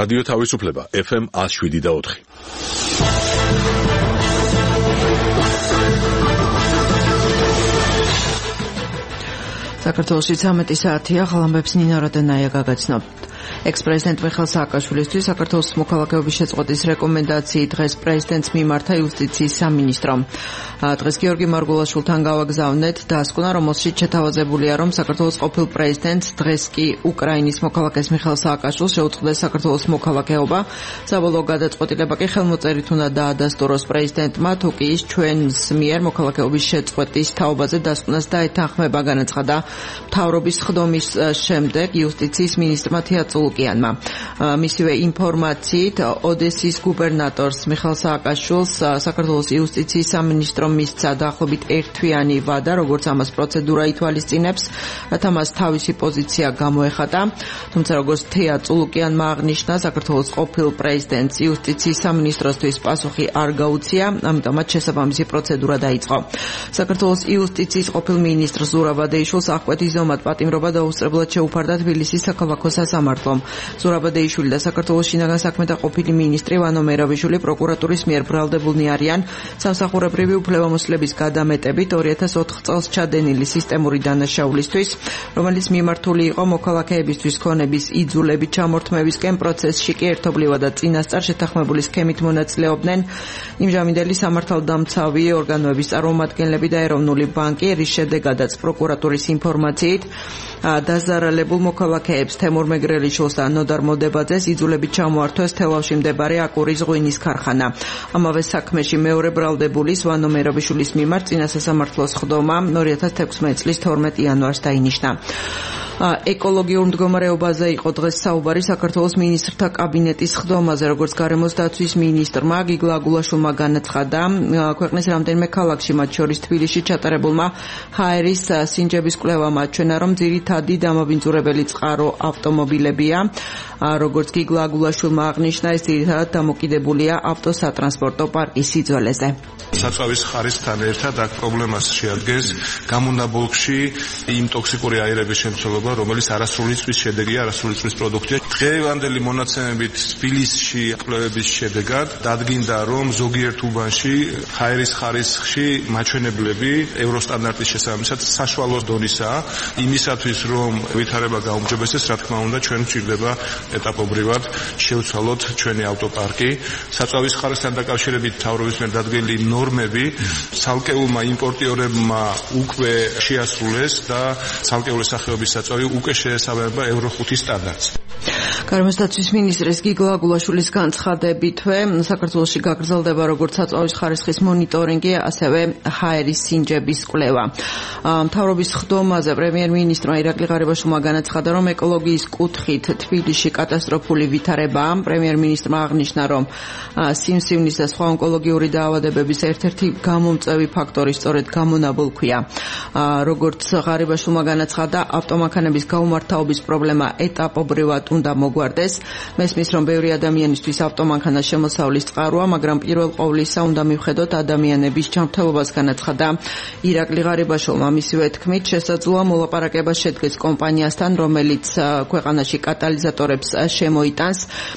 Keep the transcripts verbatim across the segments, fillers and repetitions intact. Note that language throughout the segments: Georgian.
რადიო თავისუფლება ეფ ემ one oh seven და four. საქართველოში ცამეტი საათია, ხალხებს ნინა როდენაია გაგაცნობთ. Ex-პრეზიდენტ მიხეილ სააკაშვილისთვის საქართველოს მოქალაქეობის შეწყვეტის რეკომენდაციით დღეს პრეზიდენტს მიმართა იუსტიციის სამინისტრომ. დღეს გიორგი მარგულაშვილთან გავაგზავნეთ დასკვნა, რომელშიც შეთავაზებულია, რომ საქართველოს ყოფილ პრეზიდენტს დღეს კი უკრაინის მოქალაქეს მიხეილ სააკაშვილს შეუწყდეს საქართველოს მოქალაქეობა. საბოლოო გადაწყვეტილება კი ხელმოწერით უნდა დაადასტუროს პრეზიდენტმა, თუ კი ის ჩვენს მიერ მოქალაქეობის შეწყვეტის თაობაზე დასკვნას დაეთანხმება, განაცხადა მთავრობის ხდომის შემდეგ იუსტიციის მინისტრმა თეა წულუკიანმა. მისივე ინფორმაციით ოდესის გუბერნატორს მიხეილ სააკაშვილს საქართველოს იუსტიციის სამინისტრომ მისცა დაახლოებით ერთთვიანი ვადა, როგორც ამას პროცედურა ითვალისწინებს, რათა მას თავისი პოზიცია გამოეხატა. თუმცა როგორც თეა წულუკიანმა აღნიშნა, საქართველოს ყოფილ პრეზიდენტს იუსტიციის სამინისტროსთვის პასუხი არ გაუწია, ამიტომაც შესაბამისი პროცედურა დაიწყო. საქართველოს იუსტიციის ყოფილ მინისტრ ზურაბ ადეიშვილს აღკვეთის ზომად პატიმრობა დაუსწრებლად შეუფარდა თბილისის საქალაქო სასამართლომ. ზურაბ ადეიშვილი და საქართველოს შინაგან საქმეთა ყოფილი მინისტრი ვანო მერაბიშვილი პროკურატურის მიერ ბრალდებულნი არიან სამსახურებრივი უფლებამოსილების გადამეტებით two thousand four წელს ჩადენილი სისტემური დანაშაულისთვის, რომელიც მიმართული იყო მოქალაქეებისთვის ქონების იძულებით ჩამორთმევისკენ. პროცესში კი ერთობლივად და წინასწარ შეთანხმებული სქემით მონაწილეობდნენ იმჟამინდელი სამართალდამცავი ორგანოების წარმომადგენლები და ეროვნული ბანკი, რის შედეგადაც პროკურატურის ინფორმაციით დაზარალებულ მოქალაქეებს თემურ მეგრელიშვილს და ნოდარ მოდებაძეს იძულებით ჩამოართვეს თელავში მდებარე აკურის ღვინის ქარხანა. ამავე საქმეში მეორე ბრალდებულის ვანო მერაბიშვილის მიმართ წინა სასამართლოს ხდომა two thousand sixteen წლის თორმეტ იანვარს დაინიშნა. ეკოლოგიურ მდგომარეობაზე იყო დღეს საუბარი საქართველოს მინისტრთა კაბინეტის ხდომაზე, როგორც გარემოს დაცვის მინისტრმა გიგლა აგულაშვილმა განაცხადა, ქვეყნის რამდენიმე ქალაქში, მათ შორის თბილისში ჩატარებულმა ჰაერის სინჯების კვლევამ აჩვენა, რომ ძირითადი დამაბინძურებელი წყარო ავტომობილებია. როგორც გიგლა აგულაშვილმა აღნიშნა, ეს ძირითადად დამოკიდებულია ავტოსატრანსპორტო პარკის სიძველეზე. საწვავის ხარისხთან ერთად აქ პრობლემას შეადგენს გამონაბოლქში იმ ტოქსიკური აირების შემცველობა, რომელიც არასრული წვის შედეგია, არასრული წვის პროდუქტია. დღევანდელი მონაცემებით თბილისში კვლევების შედეგად დადგინდა, რომ ზოგიერთ უბანში ჰაერის ხარისხში მაჩვენებლები ევროსტანდარტის შესაბამისად საშუალო დონისაა. იმისათვის, რომ ვითარება გაუმჯობესდეს, რა თქმა უნდა, ჩვენ გვჭირდება ეტაპობრივად შევცვალოთ ჩვენი ავტოპარკი. საწვავის ხარისხთან დაკავშირებით მთავრობის მიერ დადგენილი ნორმები ცალკეულმა იმპორტიორებმა უკვე შეასრულეს და ცალკეული სახეობის საწვავი უკვე შეესაბამება ევრო ხუთის სტანდარტს. გარემოს დაცვის მინისტრის გიგლა აგულაშვილის განცხადებითვე საქართველოში გაგრძელდება როგორც საწვავის ხარისხის მონიტორინგი, ასევე ჰაერის სინჯების კვლევა. მთავრობის ხდომაზე პრემიერ-მინისტრმა ირაკლი ღარიბაშვილმა განაცხადა, რომ ეკოლოგიის კუთხით თბილისში კატასტროფული ვითარებაა. პრემიერ-მინისტრმა აღნიშნა, რომ სიმსივნის და სხვა ონკოლოგიური დაავადებების ერთ-ერთი გამომწვევი ფაქტორი სწორედ გამონაბოლქვია. როგორც ღარიბაშვილმა განაცხადა, ავტომანქანების გაუმართავობის პრობლემა ეტაპობრივად უნდა მოგვარდეს. მესმის, რომ ბევრი ადამიანისთვის ავტომანქანას შემოსავლის წყაროა, მაგრამ პირველ ყოვლისა უნდა მივხედოთ ადამიანების ჯანმრთელობას, განაცხადა ირაკლი ღარიბაშვილმა. მისივე თქმით, შესაძლოა მოლაპარაკება შედგეს კომპანიასთან, რომელიც ქვეყანაში კატალიზატორებს შემოიტანს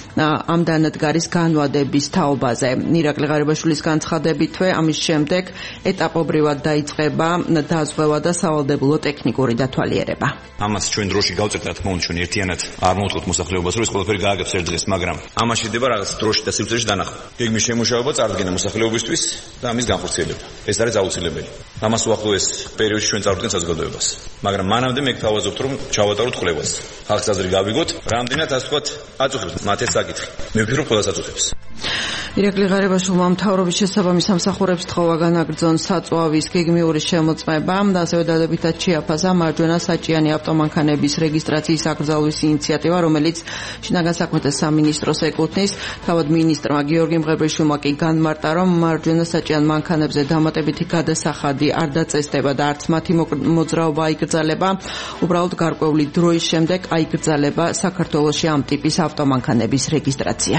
ამ დანადგარის განვადების თაობაზე. ირაკლი ღარიბაშვილის განცხადებითვე ამის შემდეგ ეტაპობრივად დაიწყება დაზღვევა და სავალდებულო ტექნიკური დათვალიერება. ამას ჩვენ დროში გავწერთ, რა თქმა უნდა, ჩვენ ერთიანად არ მოვუწყოთ მოსახლეობას, რომ ეს ყველაფერი გააგებს ერთ დღეს, მაგრამ ამაში ხდება რაღაც დროში და სივრცეში დანახვა. გეგმის შემუშავება წარდგენა მოსახლეობისთვის და ამის განხორციელება. ეს არის აუცილებელი. ამას უახლოეს პერიოდში ჩვენ წარვდგენთ საზოგადოებას. მაგრამ მანამდე მე გთავაზობთ, რომ ჩავატაროთ კვლევას. ხალხს აზრი გავიგოთ, რამდენად ასე ვთქვათ, აწუხებს მათ ეს საკითხი. მე ვფიქრობ, ყველას აწუხებს. ირაკლი ღარიბაშვილმა მთავრობის შესაბამის სამსახურებს თხოვა განაგრძონ საწვავის გეგმიური შემოწმება და ასევე დადებითად შეაფასა მარჯვენა საჭიანი ავტომანქანების რეგისტრაციის აკრძალვის ინიციატივა, რომელიც შინაგან საქმეთა სამინისტროს ეკუთვნის. თავად მინისტრმა გიორგი მღებრიშვილმა კი განმარტა, რომ მარჯვენა საჭიან მანქანებზე დამატებითი გადასახადი არ დაწესდება და არც მათი მოძრაობა აიკრძალება. უბრალოდ გარკვეული დროის შემდეგ აიკრძალება საქართველოში ამ ტიპის ავტომანქანების რეგისტრაცია.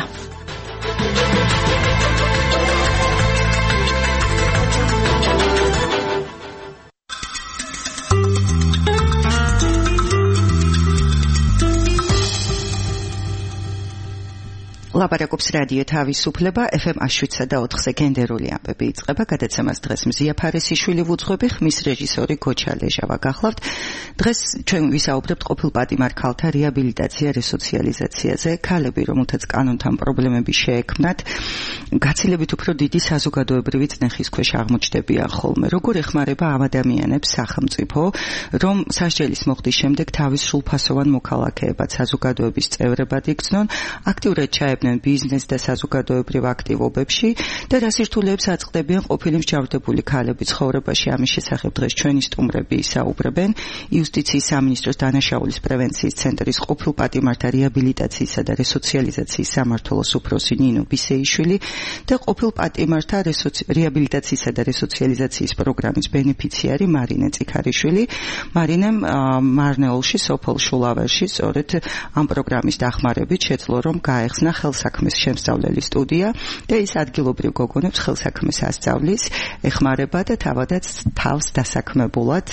ლაპარაკობს რადიო თავისუფლება ეფ ემ შვიდსა და ოთხზე გენდერული ამბები იწყება გადაცემას დღეს მზია ფარესიშვილი ვუძღვები ხმის რეჟისორი გოჩა ლეჟავა გახლავთ დღეს ჩვენ ვისაუბრებთ ყოფილ პატიმარ ქალთა რეაბილიტაცია რესოციალიზაციაზე ქალები რომელთაც კანონთან პრობლემები შეექმნათ გაცილებით უფრო დიდი საზოგადოებრივი წნეხის ქვეშ აღმოჩნდებიან ხოლმე როგორ ეხმარება ამ ადამიანებს სახელმწიფო რომ სასჯელის მოხდის შემდეგ თავის სრულფასოვან მოქალაქეებად საზოგადოების წევრებად იქცნონ აქტიურად ჩაებნენ ბიზნეს და საზოგადოებრივ აქტივობებში და რა სირთულეებს აწყდებიან ყოფილი მსჯავრდებული ქალები ცხოვრებაში ამის შესახებ დღეს ჩვენი სტუმრები ისაუბრებენ იუსტიციის სამინისტროს დანაშაულის პრევენციის ცენტრის ყოფილ პატიმართა რეაბილიტაციისა და რესოციალიზაციის სამმართველოს უფროსი ნინო ბისეიშვილი და ყოფილ პატიმართა რეაბილიტაციისა და რესოციალიზაციის პროგრამის ბენეფიციარი მარინე წიქარიშვილი მარინემ მარნეულში სოფელ შულავერში სწორედ ამ პროგრამის დახმარებით შეძლო რომ გაეხსნა ხელსაქმის შემსწავლელი სტუდია და ის ადგილობრივ გოგონებს ხელსაქმეს ასწავლის, ეხმარება და თავადაც თავს დასაქმებულად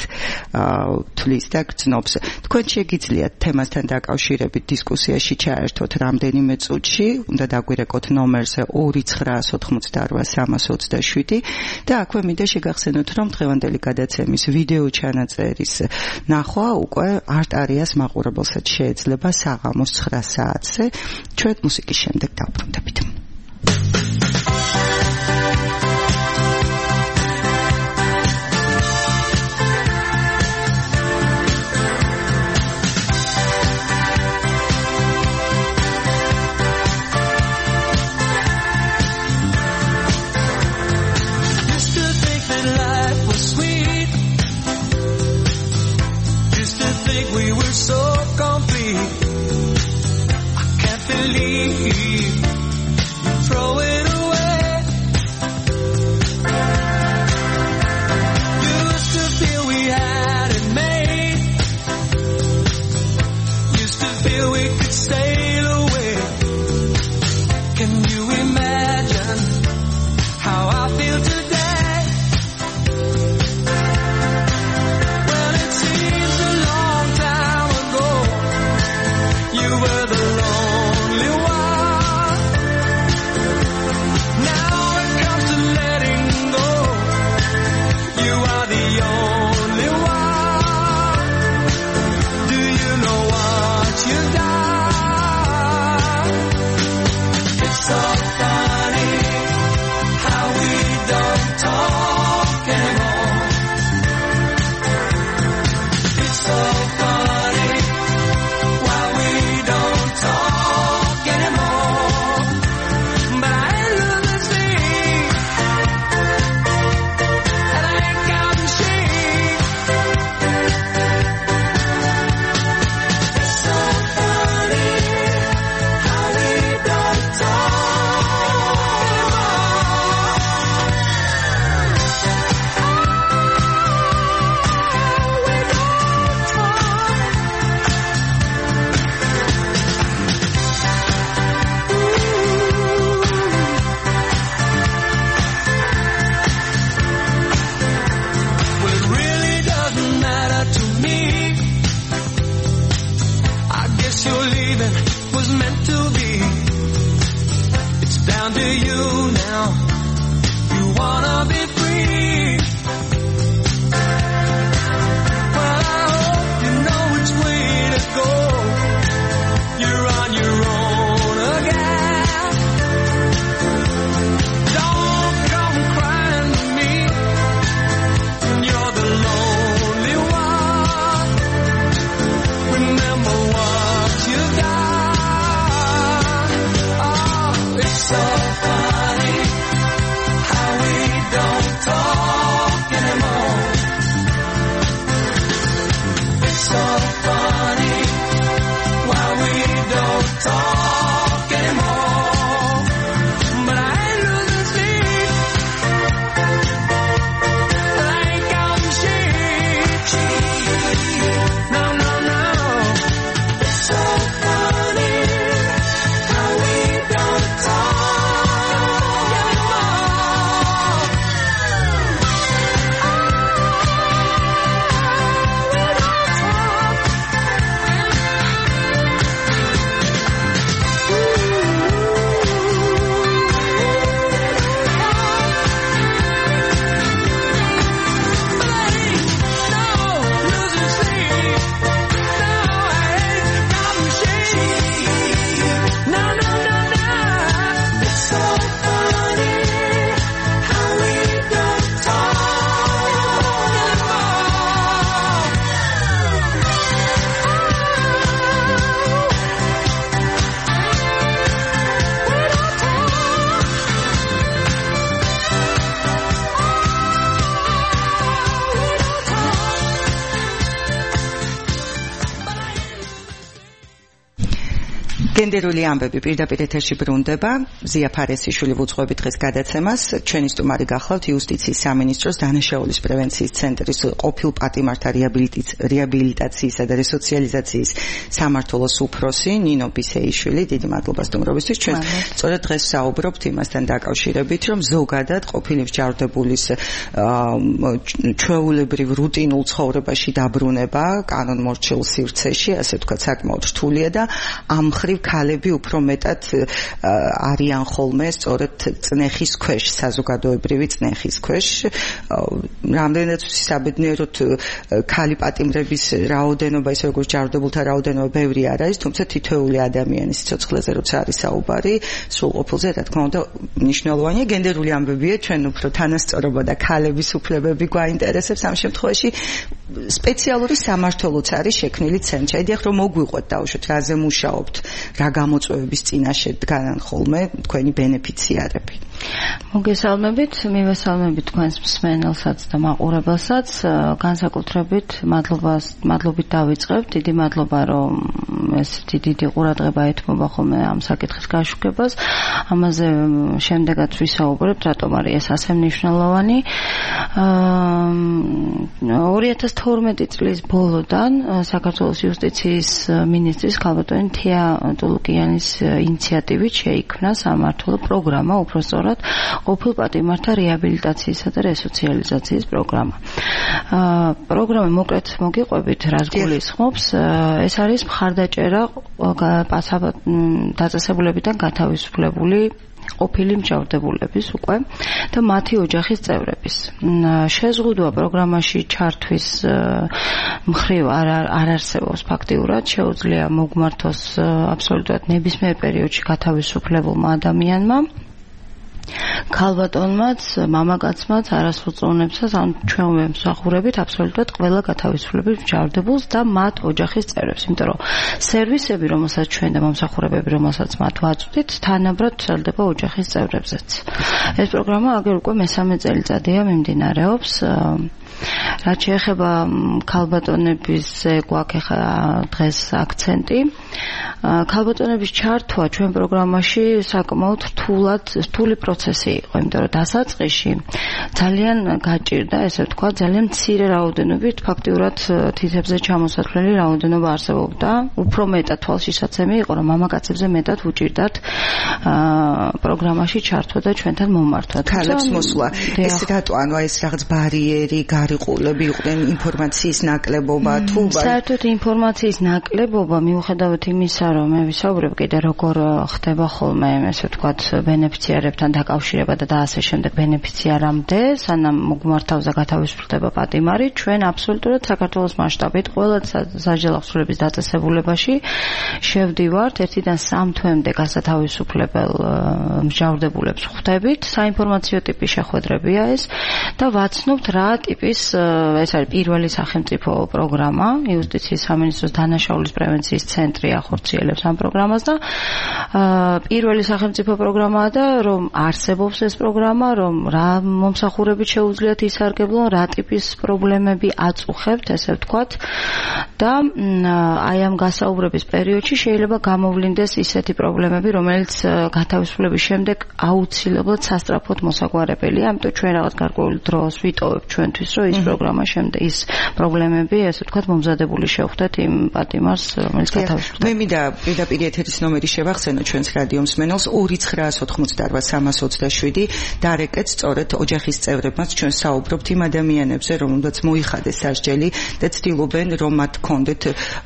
თვლის და გრძნობს. თქვენ შეგიძლიათ თემასთან დაკავშირებით დისკუსიაში ჩაერთოთ რამდენიმე წუთში, უნდა დაგვირეკოთ ნომერზე ორი ცხრაას ოთხმოცდაორვა სამას ოცდაშვიდი და აქვე მინდა შეგახსენოთ, რომ დღევანდელი გადაცემის ვიდეო ჩანაწერის ნახვა უკვე არტარიას მაყურებელსაც შეეძლება საღამოს ცხრა საათზე. ჩვენ მუსიკის შემდეგ დავბრუნდებით. Well, it seems a long time ago. გენდერული ამბები პირდაპირ ეთერში ბრუნდება. ზია ფარესიშვილი ვუძღვებით დღეს გადაცემას. ჩვენი სტუმარი გახლავთ იუსტიციის სამინისტროს დანაშაულის პრევენციის ცენტრის ყოფილ პატიმართა რეაბილიტაციისა და რესოციალიზაციის სამმართველოს უფროსი ნინო ბისეიშვილი. დიდი მადლობა სტუმრობისთვის. ჩვენ სწორედ დღეს საუბრობთ იმასთან დაკავშირებით, რომ ზოგადად ყოფილი მსჯავრდებულის ჩვეულებრივ რუტინულ ცხოვრებაში დაბრუნება კანონმორჩილ სივრცეში, ასე ვთქვათ, საკმაოდ რთულია და ამ მხრივ ქალები უფრო მეტად არიან ხოლმე სწორედ წნეხის ქვეშ, საზოგადოებრივი წნეხის ქვეშ. რამდენადაც საბედნიეროდ ქალი პატიმრების რაოდენობა, ისე როგორც ჯარდებულთა რაოდენობა ბევრი არ არის, თუმცა თითოეული ადამიანის სიცოცხლეზე როცა არის საუბარი, სრულყოფილზე რა თქმა უნდა მნიშვნელოვანია. გენდერული ამბებია, ჩვენ უფრო თანასწორობა და ქალების უფლებები გვაინტერესებს ამ შემთხვევაში. სპეციალური სამმართველოც არის შექმნილი ცენტრი. აი, ახლა რომ მოგვიყვეთ დავუშვათ, რაზე მუშაობთ, რა გამოწვევების წინაშე დგანან ხოლმე თქვენი ბენეფიციარები. მოგესალმებით, მივესალმებით თქვენს მსმენელსაც და მაყურებელსაც. განსაკუთრებით მადლობას მადლობით დავიწყებთ. დიდი მადლობა, რომ ესეთი დიდი ყურადღება ეთმობა ხოლმე ამ საკითხის გაშუქებას. ამაზე შემდეგაც ვისაუბრებთ, რატომ არის ეს ასე მნიშვნელოვანი. ორი ათას თორმეტი წლის ბოლოდან საქართველოს იუსტიციის მინისტრის ქალბატონი თია ტულუკიანის ინიციატივით შეიქმნა სამმართველო პროგრამა, უფრო სწორად ყოფილ პატიმართა რეაბილიტაციისა და რესოციალიზაციის პროგრამა. პროგრამა მოკლედ მოგიყვებით, რას გულისხმობს. ეს არის მხარდაჭერა დაწესებულებიდან გათავისუფლებული ყოფილი მსჯავრდებულების უკვე და მათი ოჯახის წევრების. შეზღუდვა პროგრამაში ჩართვის მხრივ არ არ არსებობს ფაქტიურად, შეუძლია მოგმართოს აბსოლუტურად ნებისმიერ პერიოდში გათავისუფლებულმა ადამიანმა. ქალბატონმაც, მამაკაცმაც არასრულ წონებსაც ან ჩვენ მსახურებით აბსოლუტურად ყველა გათავისუფლების მსჯავრდებულს და მათ ოჯახის წევრებს, იმიტომ რომ სერვისები, რომელსაც ჩვენ და მომსახურებები, რომელსაც მათ ვაწვდით, თანაბრად ვრცელდება ოჯახის წევრებზეც. ეს პროგრამა აგერ უკვე მესამე წელიწადია მიმდინარეობს. რაც შეეხება ქალბატონებისზე გვაქვს დღეს აქცენტი. ქალბატონების ჩართვა ჩვენ პროგრამაში საკმაოდ რთულად რთული პროცესი იყო, იმიტომ რომ დასაწყისში ძალიან გაჭირდა, ესე ვთქვა, ძალიან მცირე რაოდენობით ფაქტიურად თითებზე ჩამოსათვლელი რაოდენობა არსებობდა. უფრო მეტად თვალშისაცემი იყო, რომ მამაკაცებზე მეტად უჭირდათ პროგრამაში ჩართვა და ჩვენთან მომართვა. ქალებს მოსვლა. ეს რატო, ანუ ეს რაღაც ბარიერი, გარიყულები იყვნენ, ინფორმაციის ნაკლებობა თუ საერთოდ ინფორმაციის ნაკლებობა მიუხედავად იმისა, რომ მე ვისაუბრებ კიდე როგორ ხდება ხოლმე, ესე ვთქვათ, ბენეფიციარებთან დაკავშირება და ასე შემდეგ ბენეფიციარამდე, სანამ მოგმართავს და გათავისუფლდება პატიმარი, ჩვენ აბსოლუტურად საქართველოს მასშტაბით ყველა სასჯელო ახსნილების დაწესებულებაში შევდივართ ერთიდან სამ თვემდე გასათავისუფლებელ მსჯავრდებულებს ხვდებით, საინფორმაციო ტიპის შეხვედრებია ეს და ვაცნობთ რა ტიპის ეს არის პირველი სახელმწიფო პროგრამა, იუსტიციის სამინისტროს დანაშაულის პრევენციის ცენტრი ახორციელებს ამ პროგრამას და პირველი სახელმწიფო პროგრამაა და რომ არსებობს ეს პროგრამა, რომ რა მომსახურებით შეუძლიათ ისარგებლონ, რა ტიპის პრობლემები აწუხებთ, ესე ვთქვათ და აი ამ გასაუბრების პერიოდში შეიძლება გამოვლინდეს ისეთი პრობლემები, რომელიც გათავისუფლების შემდეგ აუცილებლად სასწრაფოდ მოსაგვარებელია, ამიტომ ჩვენ რაღაც გარკვეულ დროს ვიტოვებთ ჩვენთვის, რომ ის პროგრამა შემდეგ ის პრობლემები, ესე ვთქვათ, მომზადებული შევხვდეთ იმ პატიმარს, რომელიც გათავისუფლდა. მე მინდა პირდაპირ ეთერის ნომერი შევახსენო ჩვენს რადიო მსმენელს ორი ცხრაას ოთხმოცდაოთხ სამას ოცდაშვიდი დარეკეთ სწორედ ოჯახის წევრებმაც ჩვენ საუბრობთ იმ ადამიანებზე, რომლებსაც მოიხადეს სასჯელი და ცდილობენ, რომ მათ ჰქონდეთ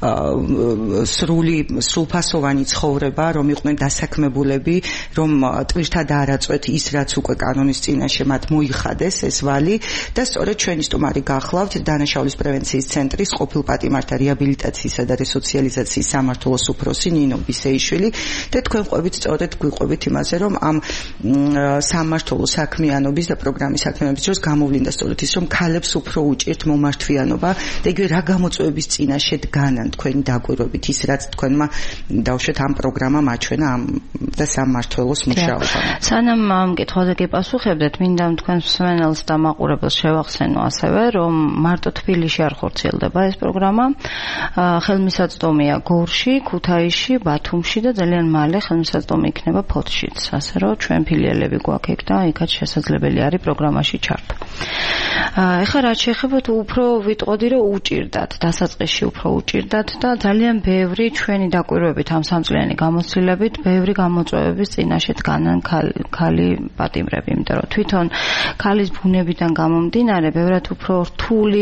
სრული სრულფასოვანი ცხოვრება, რომ იყვნენ დასაქმებულები, რომ ტვირთად არ აწვეთ ის, რაც უკვე კანონის წინაშე მათ მოიხადეს ეს ვალი და სწორედ ჩვენი სტუმარი გახლავთ დანაშაულის პრევენციის ცენტრის ყოფილ პატიმართა რეაბილიტაციისა და რესოციალიზაციის სამმართველოს უფროსი ნინო ბისეიშვილი და თქვენ ყვებით სწორედ გვიყვებით იმაზე, რომ ამ სამმართველოს საქმიანობის და პროგრამის საქმიანობის დროს გამოვლინდა სწორედ ის, რომ ქალებს უფრო უჭირთ მომართვიანობა და იგივე რა გამოწვევების წინაშე დგანან თქვენი დაკვირვებით ის, რაც თქვენმა დავუშვათ ამ პროგრამამ აჩვენა ამ და სამმართველოს მუშაობა. სანამ ამ კითხვაზე გეპასუხებდეთ, მინდა თქვენს მსმენელს და მაყურებელს შევახსენო ასევე, რომ მარტო თბილისში არ ხორციელდება ეს პროგრამა. ხელმისაწვდომია გორში, ქუთაისში, ბათუმში და ძალიან მალე ხელმისაწვდომი იქნება ფოთშიც. ასე რომ ჩვენ ფილიალები გვაქვს ეგ და იქაც შესაძლებელი არის პროგრამაში ჩართვა. ეხლა რაც შეეხება თუ უფრო ვიტყოდი რომ უჭირდათ, დასაწყისში უფრო უჭირდათ და ძალიან ბევრი ჩვენი დაკვირვებით ამ სამწლიანი გამოცდილებით, ბევრი გამოწვევების წინაშე დგანან ქალი პატიმრები, იმიტომ რომ თვითონ ქალის ბუნებიდან გამომდინარე, ბევრად უფრო რთული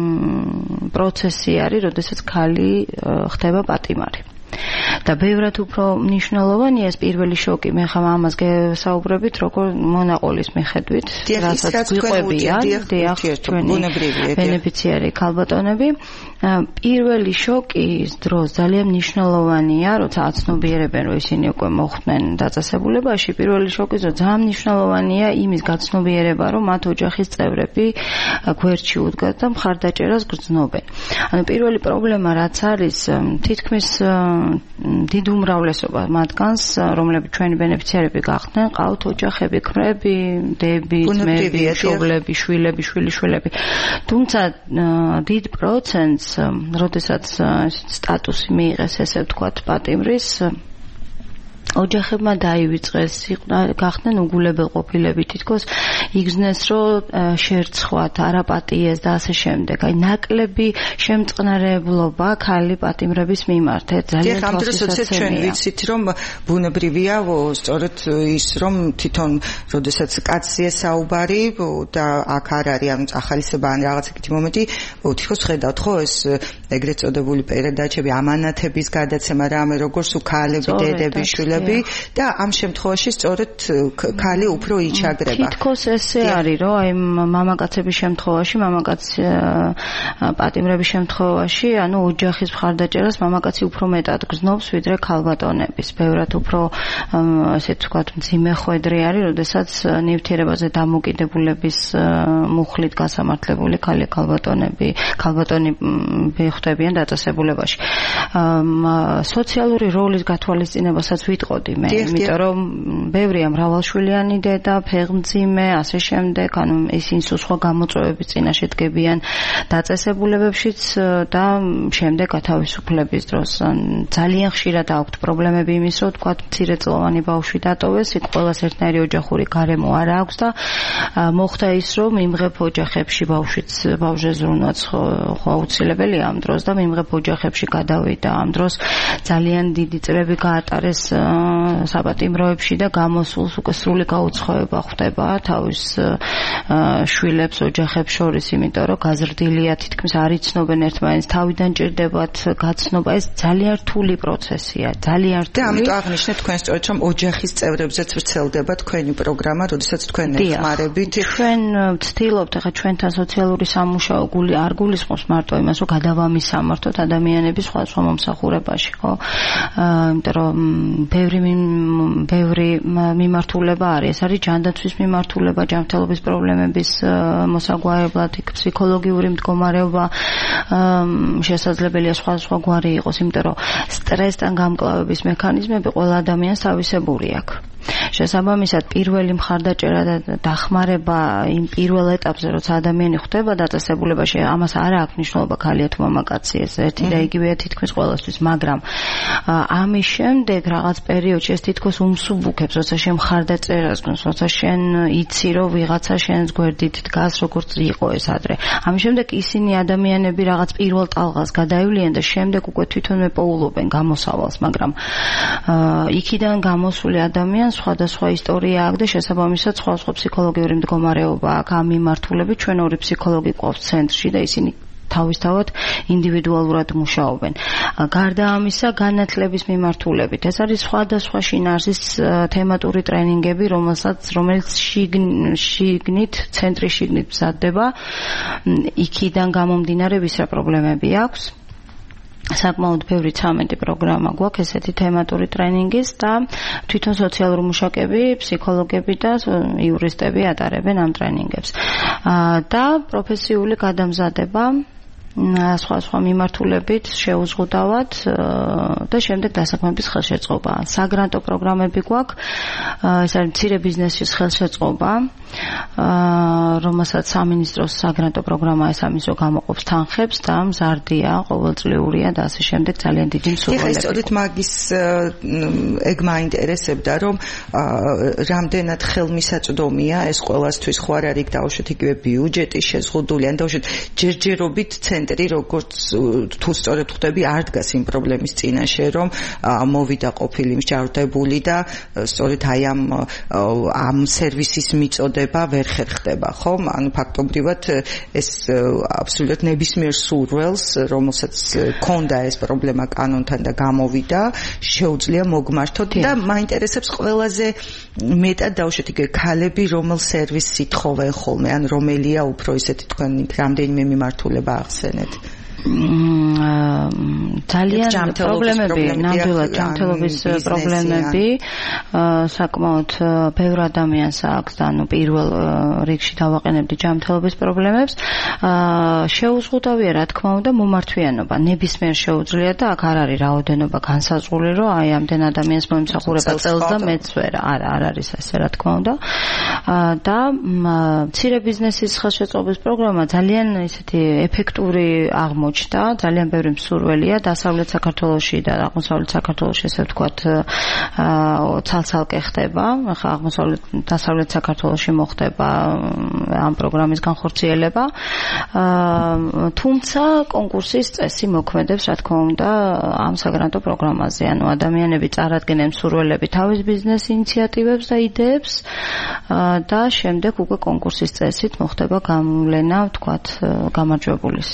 პროცესი არის, როდესაც ქალი ხდება პატიმარი. და ბევრად უფრო მნიშვნელოვანია ეს პირველი შოკი, მე ხომ ამას გესაუბრებით, როგორ მონაყოლის მიხედვით, რასაც გვიყვებიან, დიახ, ჩვენი ბენეფიციარი ქალბატონები. პირველი შოკის დროს ძალიან მნიშვნელოვანია, როცა აცნობიერებენ, რომ ისინი უკვე მოხვდნენ დაწესებულებაში, პირველი შოკის დროს ძალიან მნიშვნელოვანია იმის გაცნობიერება, რომ მათ ოჯახის წევრები გვერდში უდგათ და მხარდაჭერას გრძნობენ. ანუ პირველი პრობლემა რაც არის, თითქმის დიდ უმრავლესობა მათგანს, რომლებიც ჩვენი ბენეფიციარები გახდნენ, ყავთ ოჯახები, ქმრები, დები, ძმები, მშობლები, შვილები, შვილიშვილები. თუმცა დიდ პროცენტს, როდესაც სტატუსი მიიღეს, ესე ვთქვათ, პატიმრის, ოჯახებმა დაივიწყეს, გახდნენ უგულებელ ყოფილები, თითქოს იგრძნეს, რომ შერცხვათ, არაპატიეს და ასე შემდეგ. აი ნაკლები შემწყნარებლობა ქალი პატიმრების მიმართ, ძალიან თვალსაჩინოა. ჩვენ ვიცით, რომ ბუნებრივია, სწორედ ის, რომ თვითონ, როდესაც კაცია საუბარი და აქ არ არის ამ ახალისება ან რაღაც ეგეთი მომენტი, თითქოს ხედავთ ხო ეს ეგრეთ წოდებული პერედაჩები, ამანათების გადაცემა, რამე როგორც უქალები, დედები, შვილები და ამ შემთხვევაში სწორედ ქალი უფრო იჩაგრება. თითქოს ესე არის, რომ აი მამაკაცების შემთხვევაში, მამაკაც პატიმრების შემთხვევაში, ანუ ოჯახის მხარდაჭერას მამაკაცი უფრო მეტად გრძნობს, ვიდრე ქალბატონების. ბევრად უფრო ასე ვთქვათ, მძიმე ხვედრი არის, როდესაც ნივთიერებაზე დამოკიდებულების მუხლით გასამართლებული ქალი ქალბატონები, ქალბატონები ხვდებიან დაწესებულებაში. სოციალური როლის გათვალისწინებასაც ვიტყოდი მე, იმიტომ რომ ბევრია მრავალშვილიანი დედა, ფეხმძიმე, ასე შემდეგ, ანუ ისინი სხვა გამოწვევების წინაშე დგებიან დაწესებულებებშიც და შემდეგ გათავისუფლების დროს. ძალიან ხშირად აქვთ პრობლემები იმის, რომ თქვათ მცირეწლოვანი ბავშვი დატოვეს, იქ ყველას ერთნაირი ოჯახური გარემო არ აქვს და მოხდა ის, რომ მიმღებ ოჯახებში ბავშვიც ბავშვზე ზრუნვაც ხო აუცილებელია ამ დროს და მიმღებ ოჯახებში გადავიდა ამ დროს ძალიან დიდი წრები გაატარეს საპატიმროებში და გამოსულს უკვე სრული გაუცხოება ხდება თავის შვილებს ოჯახებს შორის, იმიტომ რომ გაზრდილია, თითქმის არ იცნობენ ერთმანეთს, თავიდან ჭირდებათ გაცნობა, ეს ძალიან რთული პროცესია, ძალიან რთული. და ამიტომ აღნიშნე თქვენ სწორედ რომ ოჯახის წევრებზეც ვრცელდება თქვენი პროგრამა, როდესაც თქვენ ეხმარებით. ჩვენ ვცდილობთ, ახლა ჩვენთან სოციალური სამუშაო გული არ გულისხმობს მარტო იმას, რომ გადავამისამართოთ ადამიანების სხვადასხვა მომსახურებაში, ხო? იმიტომ რომ ბევრი ბევრი მიმართულება არის. ეს არის ჯანდაცვის მიმართულება, ჯანმრთელობის პრობლემების მოსაგვარებლად, იქ ფსიქოლოგიური მდგომარეობა შესაძლებელია სხვადასხვა გვარი იყოს, იმიტომ რომ სტრესთან გამკლავების მექანიზმები ყველა ადამიანს თავისებური აქვს. შესაბამისად, პირველი მხარდაჭერა და დახმარება იმ პირველ ეტაპზე, როცა ადამიანი ხვდება დაწესებულებაში, ამას არ აქვს მნიშვნელობა ქალია თუ მამაკაცი, ეს ერთი და იგივეა თითქმის ყველასთვის, მაგრამ ამის შემდეგ რაღაც პერიოდში ეს თითქოს უმსუბუქებს, როცა შენ მხარდაჭერას გონს, როცა შენ იცი, რომ ვიღაცა შენს გვერდით დგას, როგორც იყო ეს ადრე. ამის შემდეგ ისინი ადამიანები რაღაც პირველ ტალღას გადაივლიან და შემდეგ უკვე თვითონვე პოულობენ გამოსავალს, მაგრამ იქიდან გამოსული ადამიანს სხვადასხვა ისტორია აქვს და შესაბამისად სხვადასხვა ფსიქოლოგიური მდგომარეობა აქვს. ამ მიმართულებით ჩვენ ორი ფსიქოლოგი გვყავს ცენტრში და ისინი თავისთავად ინდივიდუალურად მუშაობენ. გარდა ამისა, განათლების მიმართულებით ეს არის სხვადასხვა შინაარსის თემატური ტრენინგები, რომელსაც რომელიც შიგნით, ცენტრის შიგნით მზადდება. იქიდან გამომდინარე ვის რა პრობლემები აქვს. საკმაოდ ბევრი ცამეტი პროგრამა გვაქვს ესეთი თემატური ტრენინგის და თვითონ სოციალური მუშაკები, ფსიქოლოგები და იურისტები ატარებენ ამ ტრენინგებს. და პროფესიული გადამზადება სხვა სხვა მიმართულებით შეუზღუდავად და შემდეგ დასაქმების ხელშეწყობა. საგრანტო პროგრამები გვაქვს, ეს არის მცირე ბიზნესის ხელშეწყობა, რომელსაც სამინისტროს საგრანტო პროგრამა ესამისო გამოყოფს თანხებს და მზარდია, ყოველწლიურია და ასე შემდეგ ძალიან დიდი მსურველები. ეხლა სწორედ მაგის ეგ მაინტერესებდა, რომ რამდენად ხელმისაწვდომია ეს ყველასთვის, ხო არ არის დაუშვათ იგივე ბიუჯეტი შეზღუდული, ან დაუშვათ ჯერჯერობით ცენტრი როგორც თუ სწორედ ხვდები არ დგას იმ პრობლემის წინაშე, რომ მოვიდა ყოფილი მსჯავრდებული და სწორედ აი ამ ამ სერვისის მიწოდება ვერ ხერხდება, ხო? ანუ ფაქტობრივად ეს აბსოლუტურად ნებისმიერ სურველს, რომელსაც ქონდა ეს პრობლემა კანონთან და გამოვიდა, შეუძლია მოგმართოთ და მაინტერესებს ყველაზე მეტად დაუშვათ იგივე ქალები რომელ სერვისს ითხოვენ ხოლმე, ან რომელია უფრო ისეთი თქვენ რამდენიმე მიმართულება ახსენეთ. ძალიან პრობლემები, ნამდვილად ჯანმრთელობის პრობლემები საკმაოდ ბევრ ადამიანს აქვს და ანუ პირველ რიგში დავაყენებდი ჯანმრთელობის პრობლემებს. შეუზღუდავია რა თქმა უნდა მომართვიანობა, ნებისმიერ შეუძლია და აქ არ არის რაოდენობა განსაზღვრული, რომ აი ამდენ ადამიანს მომსახურება წელს და მეც ვერ არა არ არის ასე რა თქმა უნდა. და მცირე ბიზნესის ხელშეწყობის პროგრამა ძალიან ისეთი ეფექტური აღმოჩნდა. ძალიან ბევრი მსურველია დასავლეთ საქართველოში და აღმოსავლეთ საქართველოში ესე ვთქვათ ცალ-ცალკე ხდება. ახლა აღმოსავლეთ დასავლეთ საქართველოში მოხდება ამ პროგრამის განხორციელება. თუმცა კონკურსის წესი მოქმედებს რა თქმა უნდა ამ საგრანტო პროგრამაზე. ანუ ადამიანები წარადგენენ მსურველები თავის ბიზნეს ინიციატივებს და იდეებს და შემდეგ უკვე конкурсის წესით მოხდება გამოვლენა ვთქვათ გამარჯვებულის.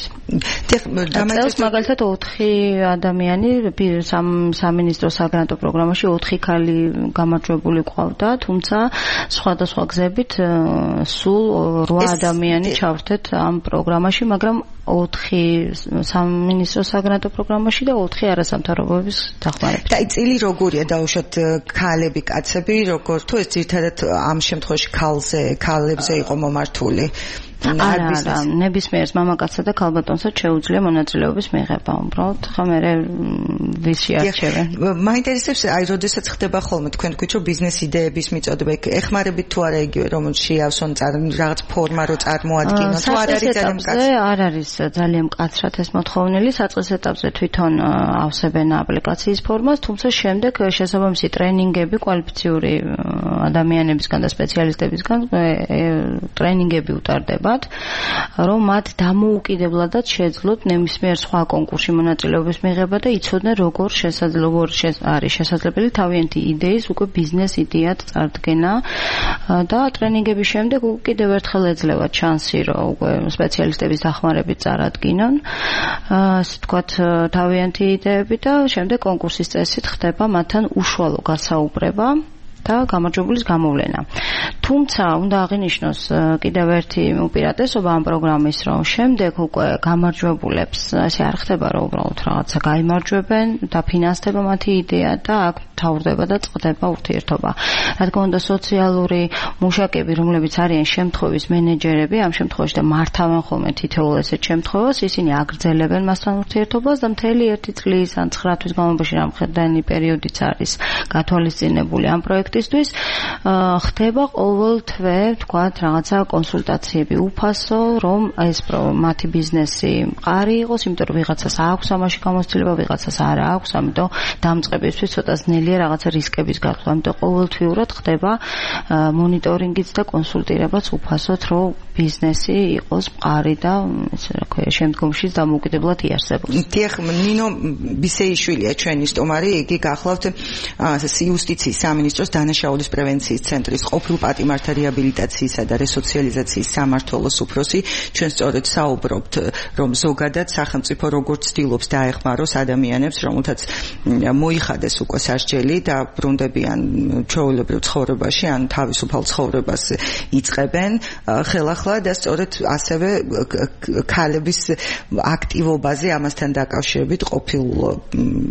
წელს მაგალითად ოთხი ადამიანი სამინისტროს საგრანტო პროგრამაში ოთხი ქალი გამარჯვებული ყავდა, თუმცა სხვადასხვა გზებით სულ რვა ადამიანი ჩავრთეთ ამ პროგრამაში, მაგრამ ოთხი სამინისტროს საგრანტო პროგრამაში და ოთხი არასამთავრობოების დახმარებით. და წილი როგორია დაუშვათ ქალები, კაცები, როგორ თუ ეს ძირითადად ამ შემთხვევაში ქალზე, ქალებზე იყო მომართული? არა, არა, ნებისმიერს მამაკაცსა და ქალბატონსაც შეუძლია მონაწილეობის მიღება. უბრალოდ ხა მე ვის შეარჩევენ. მაინტერესებს, აი, როდესაც ხდება ხოლმე თქვენ თქვით, რომ ბიზნეს იდეების მიწოდება ეხმარებით თუ არა იგივე, რომ შეავსონ რაღაც ფორმა რო წარმოადგინონ, თუ არ არის ძალიან მკაცრი. არ არის ძალიან მკაცრად ეს მოთხოვნილი, საწყის ეტაპზე თვითონ ავსებენ აპლიკაციის ფორმას, თუმცა შემდეგ შესაბამისი ტრენინგები კვალიფიციური ადამიანებისგან და სპეციალისტებისგან ტრენინგები utardeba. რომ მათ დამოუკიდებლადად შეძლოთ ნებისმიერ სხვა კონკურსში მონაწილეობის მიღება და იცოდნენ როგორ შესაძლებელი არის შესაძლებელი თავიანთი იდეის უკვე ბიზნეს იდეად წარდგენა და ტრენინგების შემდეგ კიდევ ერთხელ ეძლევა ჩანსი რომ უკვე სპეციალისტების დახმარებით წარადგინონ ასე ვთქვათ თავიანთი იდეები და შემდეგ კონკურსის წესით ხდება მათთან უშუალო გასაუბრება და გამარჯვებულის გამოვლენა. თუმცა უნდა აღინიშნოს კიდევ ერთი უპირატესობა ამ პროგრამის, რომ შემდეგ უკვე გამარჯვებულებს ესე არ ხდება, რომ უბრალოდ რაღაცა გაიმარჯვებენ და ფინანსდება მათი იდეა და აქ თავდება და წყდება ურთიერთობა. რა თქმა უნდა, სოციალური მუშაკები, რომლებიც არიან შემთხვევის მენეჯერები, ამ შემთხვევაში და მართავენ ხოლმე თითოეულ ესეთ შემთხვევას, ისინი აგრძელებენ მასთან ურთიერთობას და მთელი ერთი წლის ან ცხრა თვის განმავლობაში რამხეldანი პერიოდიც არის გათვალისწინებული ამ პროექტისთვის, ხდება ყოველ თვე, თქვათ, რაღაცა კონსულტაციები უფასო, რომ ეს მათი ბიზნესი მყარი იყოს, იმიტომ რომ ვიღაცას აქვს ამაში გამოცდილება, ვიღაცას არ აქვს, ამიტომ დამწყებისთვის ცოტა ძნელია რაღაცა რისკების გასვლა, ამიტომ ყოველთვიურად ხდება მონიტორინგიც და კონსულტირებაც უფასოდ, რომ ბიზნესი იყოს მყარი და ესე რა ქვია, შემდგომში დამოუკიდებლად იარსებოს. დიახ, ნინო ბისეიშვილია ჩვენი სტუმარი, იგი გახლავთ იუსტიციის სამინისტროს დანაშაულის პრევენციის ცენტრის ყოფილ პატიმართა რეაბილიტაციისა და რესოციალიზაციის სამმართველოს უფროსი. ჩვენ სწორედ საუბრობთ, რომ ზოგადად სახელმწიფო როგორც ცდილობს დაეხმაროს ადამიანებს, რომელთაც მოიხადეს უკვე სასჯელი და ბრუნდებიან ჩვეულებრივ ცხოვრებაში, ან თავისუფალ ცხოვრებას იწყებენ ხელახლა და სწორედ ასევე ქალების აქტივობაზე ამასთან დაკავშირებით ყოფილ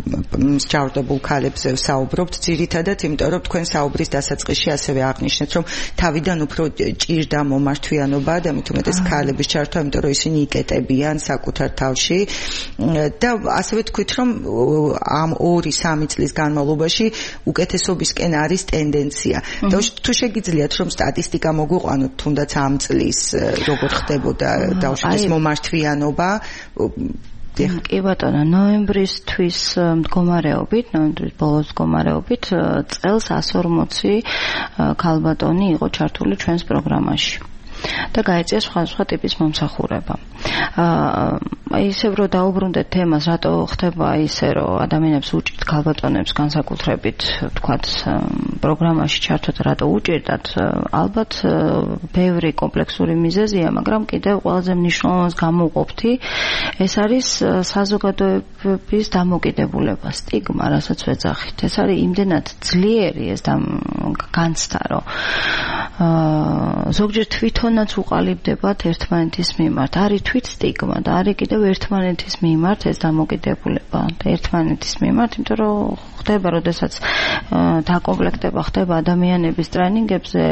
მსჯავრდებულ ქალებზე საუბრობთ ძირითადად, იმიტომ რომ თქვენ საუბრის დასაწყისში ასევე აღნიშნეთ, რომ თავიდან უფრო ჭირდა მომართვიანობა და მით უმეტეს ქალების ჩართვა, იმიტომ რომ ისინი იკეტებიან საკუთარ თავში და ასევე თქვით რომ ამ ორი სამი წლის განმავლობაში უკეთესობისკენ არის ტენდენცია. და თუ შეგიძლიათ რომ სტატისტიკა მოგვიყვანოთ თუნდაც ამ წლის როგორ ხდებოდა დაუშვათ მომართვიანობა კი ბატონო, ნოემბრისთვის მდგომარეობით, ნოემბრის ბოლოს მდგომარეობით წელს εκατს ორმოცი ქალბატონი იყო ჩართული ჩვენს პროგრამაში. და გაეწია სხვადასხვა ტიპის მომსახურება. აი ისევ რომ დაუბრუნდეთ თემას, რატო ხდება ისე, რომ ადამიანებს უჭირთ ქალბატონებს განსაკუთრებით, თქვათ, პროგრამაში ჩართვა და რატო უჭირდათ, ალბათ ბევრი კომპლექსური მიზეზია, მაგრამ კიდევ ყველაზე მნიშვნელოვანს გამოვყოფთი, ეს არის საზოგადოების დამოკიდებულება, სტიგმა, რასაც ვეძახით. ეს არის იმდენად ძლიერი ეს განცდა, რომ ზოგჯერ თვითონაც უყალიბდებათ ერთმანეთის მიმართ. არის თვით სტიგმა და არის კიდევ ერთმანეთის მიმართ ეს დამოკიდებულება და ერთმანეთის მიმართ, იმიტომ რომ ხდება, როდესაც დაკომპლექტება ხდება ადამიანების ტრენინგებზე,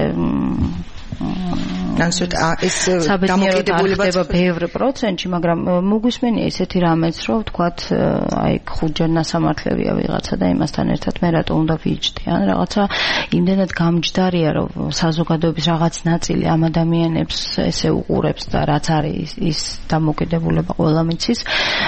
ნაცვლად ეს დამოკიდებულება ხდება ბევრ პროცენტში, მაგრამ მოგვისმენია ისეთი რამეც, რომ ვთქვათ, აი ხუთჯერ ნასამართლევია ვიღაცა და იმასთან ერთად მე რატო უნდა ვიჯდე, ან რაღაცა იმდენად გამჯდარია, რომ საზოგადოების რაღაც ნაწილი ამ ადამიანებს ესე უყურებს და რაც არის ის დამოკიდებულება ყველა მიცის,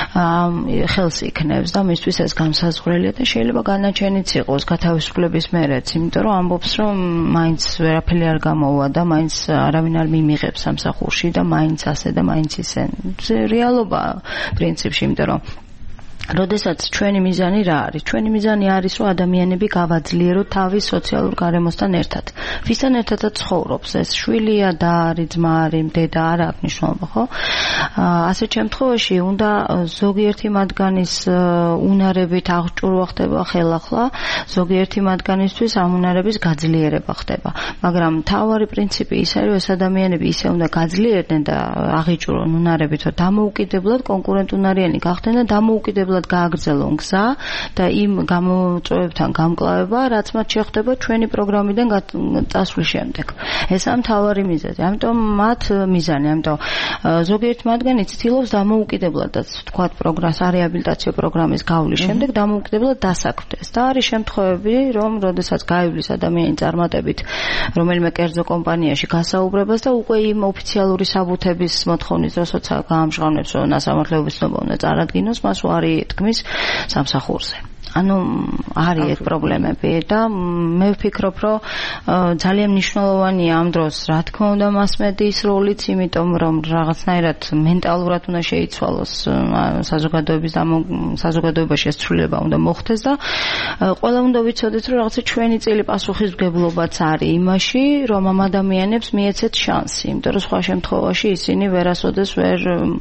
ხელს იქნევს და მისთვის ეს განსაზღვრელია და შეიძლება განაჩენიც იყოს გათავისუფლების მერეც, იმიტომ რომ ამბობს, რომ მაინც ვერაფერი არ გამოვა და მაინც არავინ არ მიმიღებს სამსახურში და მაინც ასე და მაინც ისე. რეალობა პრინციპში, იმიტომ რომ როდესაც ჩვენი მიზანი რა არის? ჩვენი მიზანი არის, რომ ადამიანები გავაძლიეროთ თავის სოციალურ გარემოსთან ერთად. ვისთან ერთადაც ცხოვრობს, ეს შვილია და არის, ძმა არის, დედა არ აქვს მნიშვნელობა, ხო? ასეთ შემთხვევაში უნდა ზოგიერთი მათგანის უნარებით აღჭურვა ხდება ხელახლა, ზოგიერთი მათგანისთვის ამ უნარების გაძლიერება ხდება. მაგრამ თავარი პრინციპი ის არის, რომ ეს ადამიანები ისე უნდა გაძლიერდნენ და აღიჭურონ უნარებით, რომ დამოუკიდებლად კონკურენტუნარიანი გახდნენ და დამოუკიდებლად გააგრძელონ გზა და იმ გამოწვევებთან გამკლავება, რაც მათ შეხვდება ჩვენი პროგრამიდან წასვლის შემდეგ. ეს ამ თავარი მიზეზი. ამიტომ მათ მიზანი, ამიტომ ზოგიერთ მათგანი ცდილობს დამოუკიდებლადაც, თქვათ, პროგრამის რეაბილიტაციო პროგრამის გავლის შემდეგ დამოუკიდებლად დასაქმდეს. და არის შემთხვევები, რომ როდესაც გაივლის ადამიანი წარმატებით რომელიმე კერძო კომპანიაში გასაუბრებას და უკვე იმ ოფიციალური საბუთების მოთხოვნის დროსაც გაამჟღავნებს, რომ ნასამართლეობის ცნობა უნდა წარადგინოს, მას უარი ეთქმის სამსახურზე. ანუ არის ეს პრობლემები და მე ვფიქრობ, რომ ძალიან მნიშვნელოვანია ამ დროს, რა თქმა უნდა, მასმედიის როლიც, იმიტომ რომ რაღაცნაირად მენტალურად უნდა შეიცვალოს საზოგადოების და საზოგადოებაში ეს ცვლილება უნდა მოხდეს და ყველა უნდა ვიცოდეთ, რომ რაღაცა ჩვენი წილი პასუხისმგებლობაც არის იმაში, რომ ამ ადამიანებს მიეცეთ შანსი, იმიტომ რომ სხვა შემთხვევაში ისინი ვერასოდეს ვერ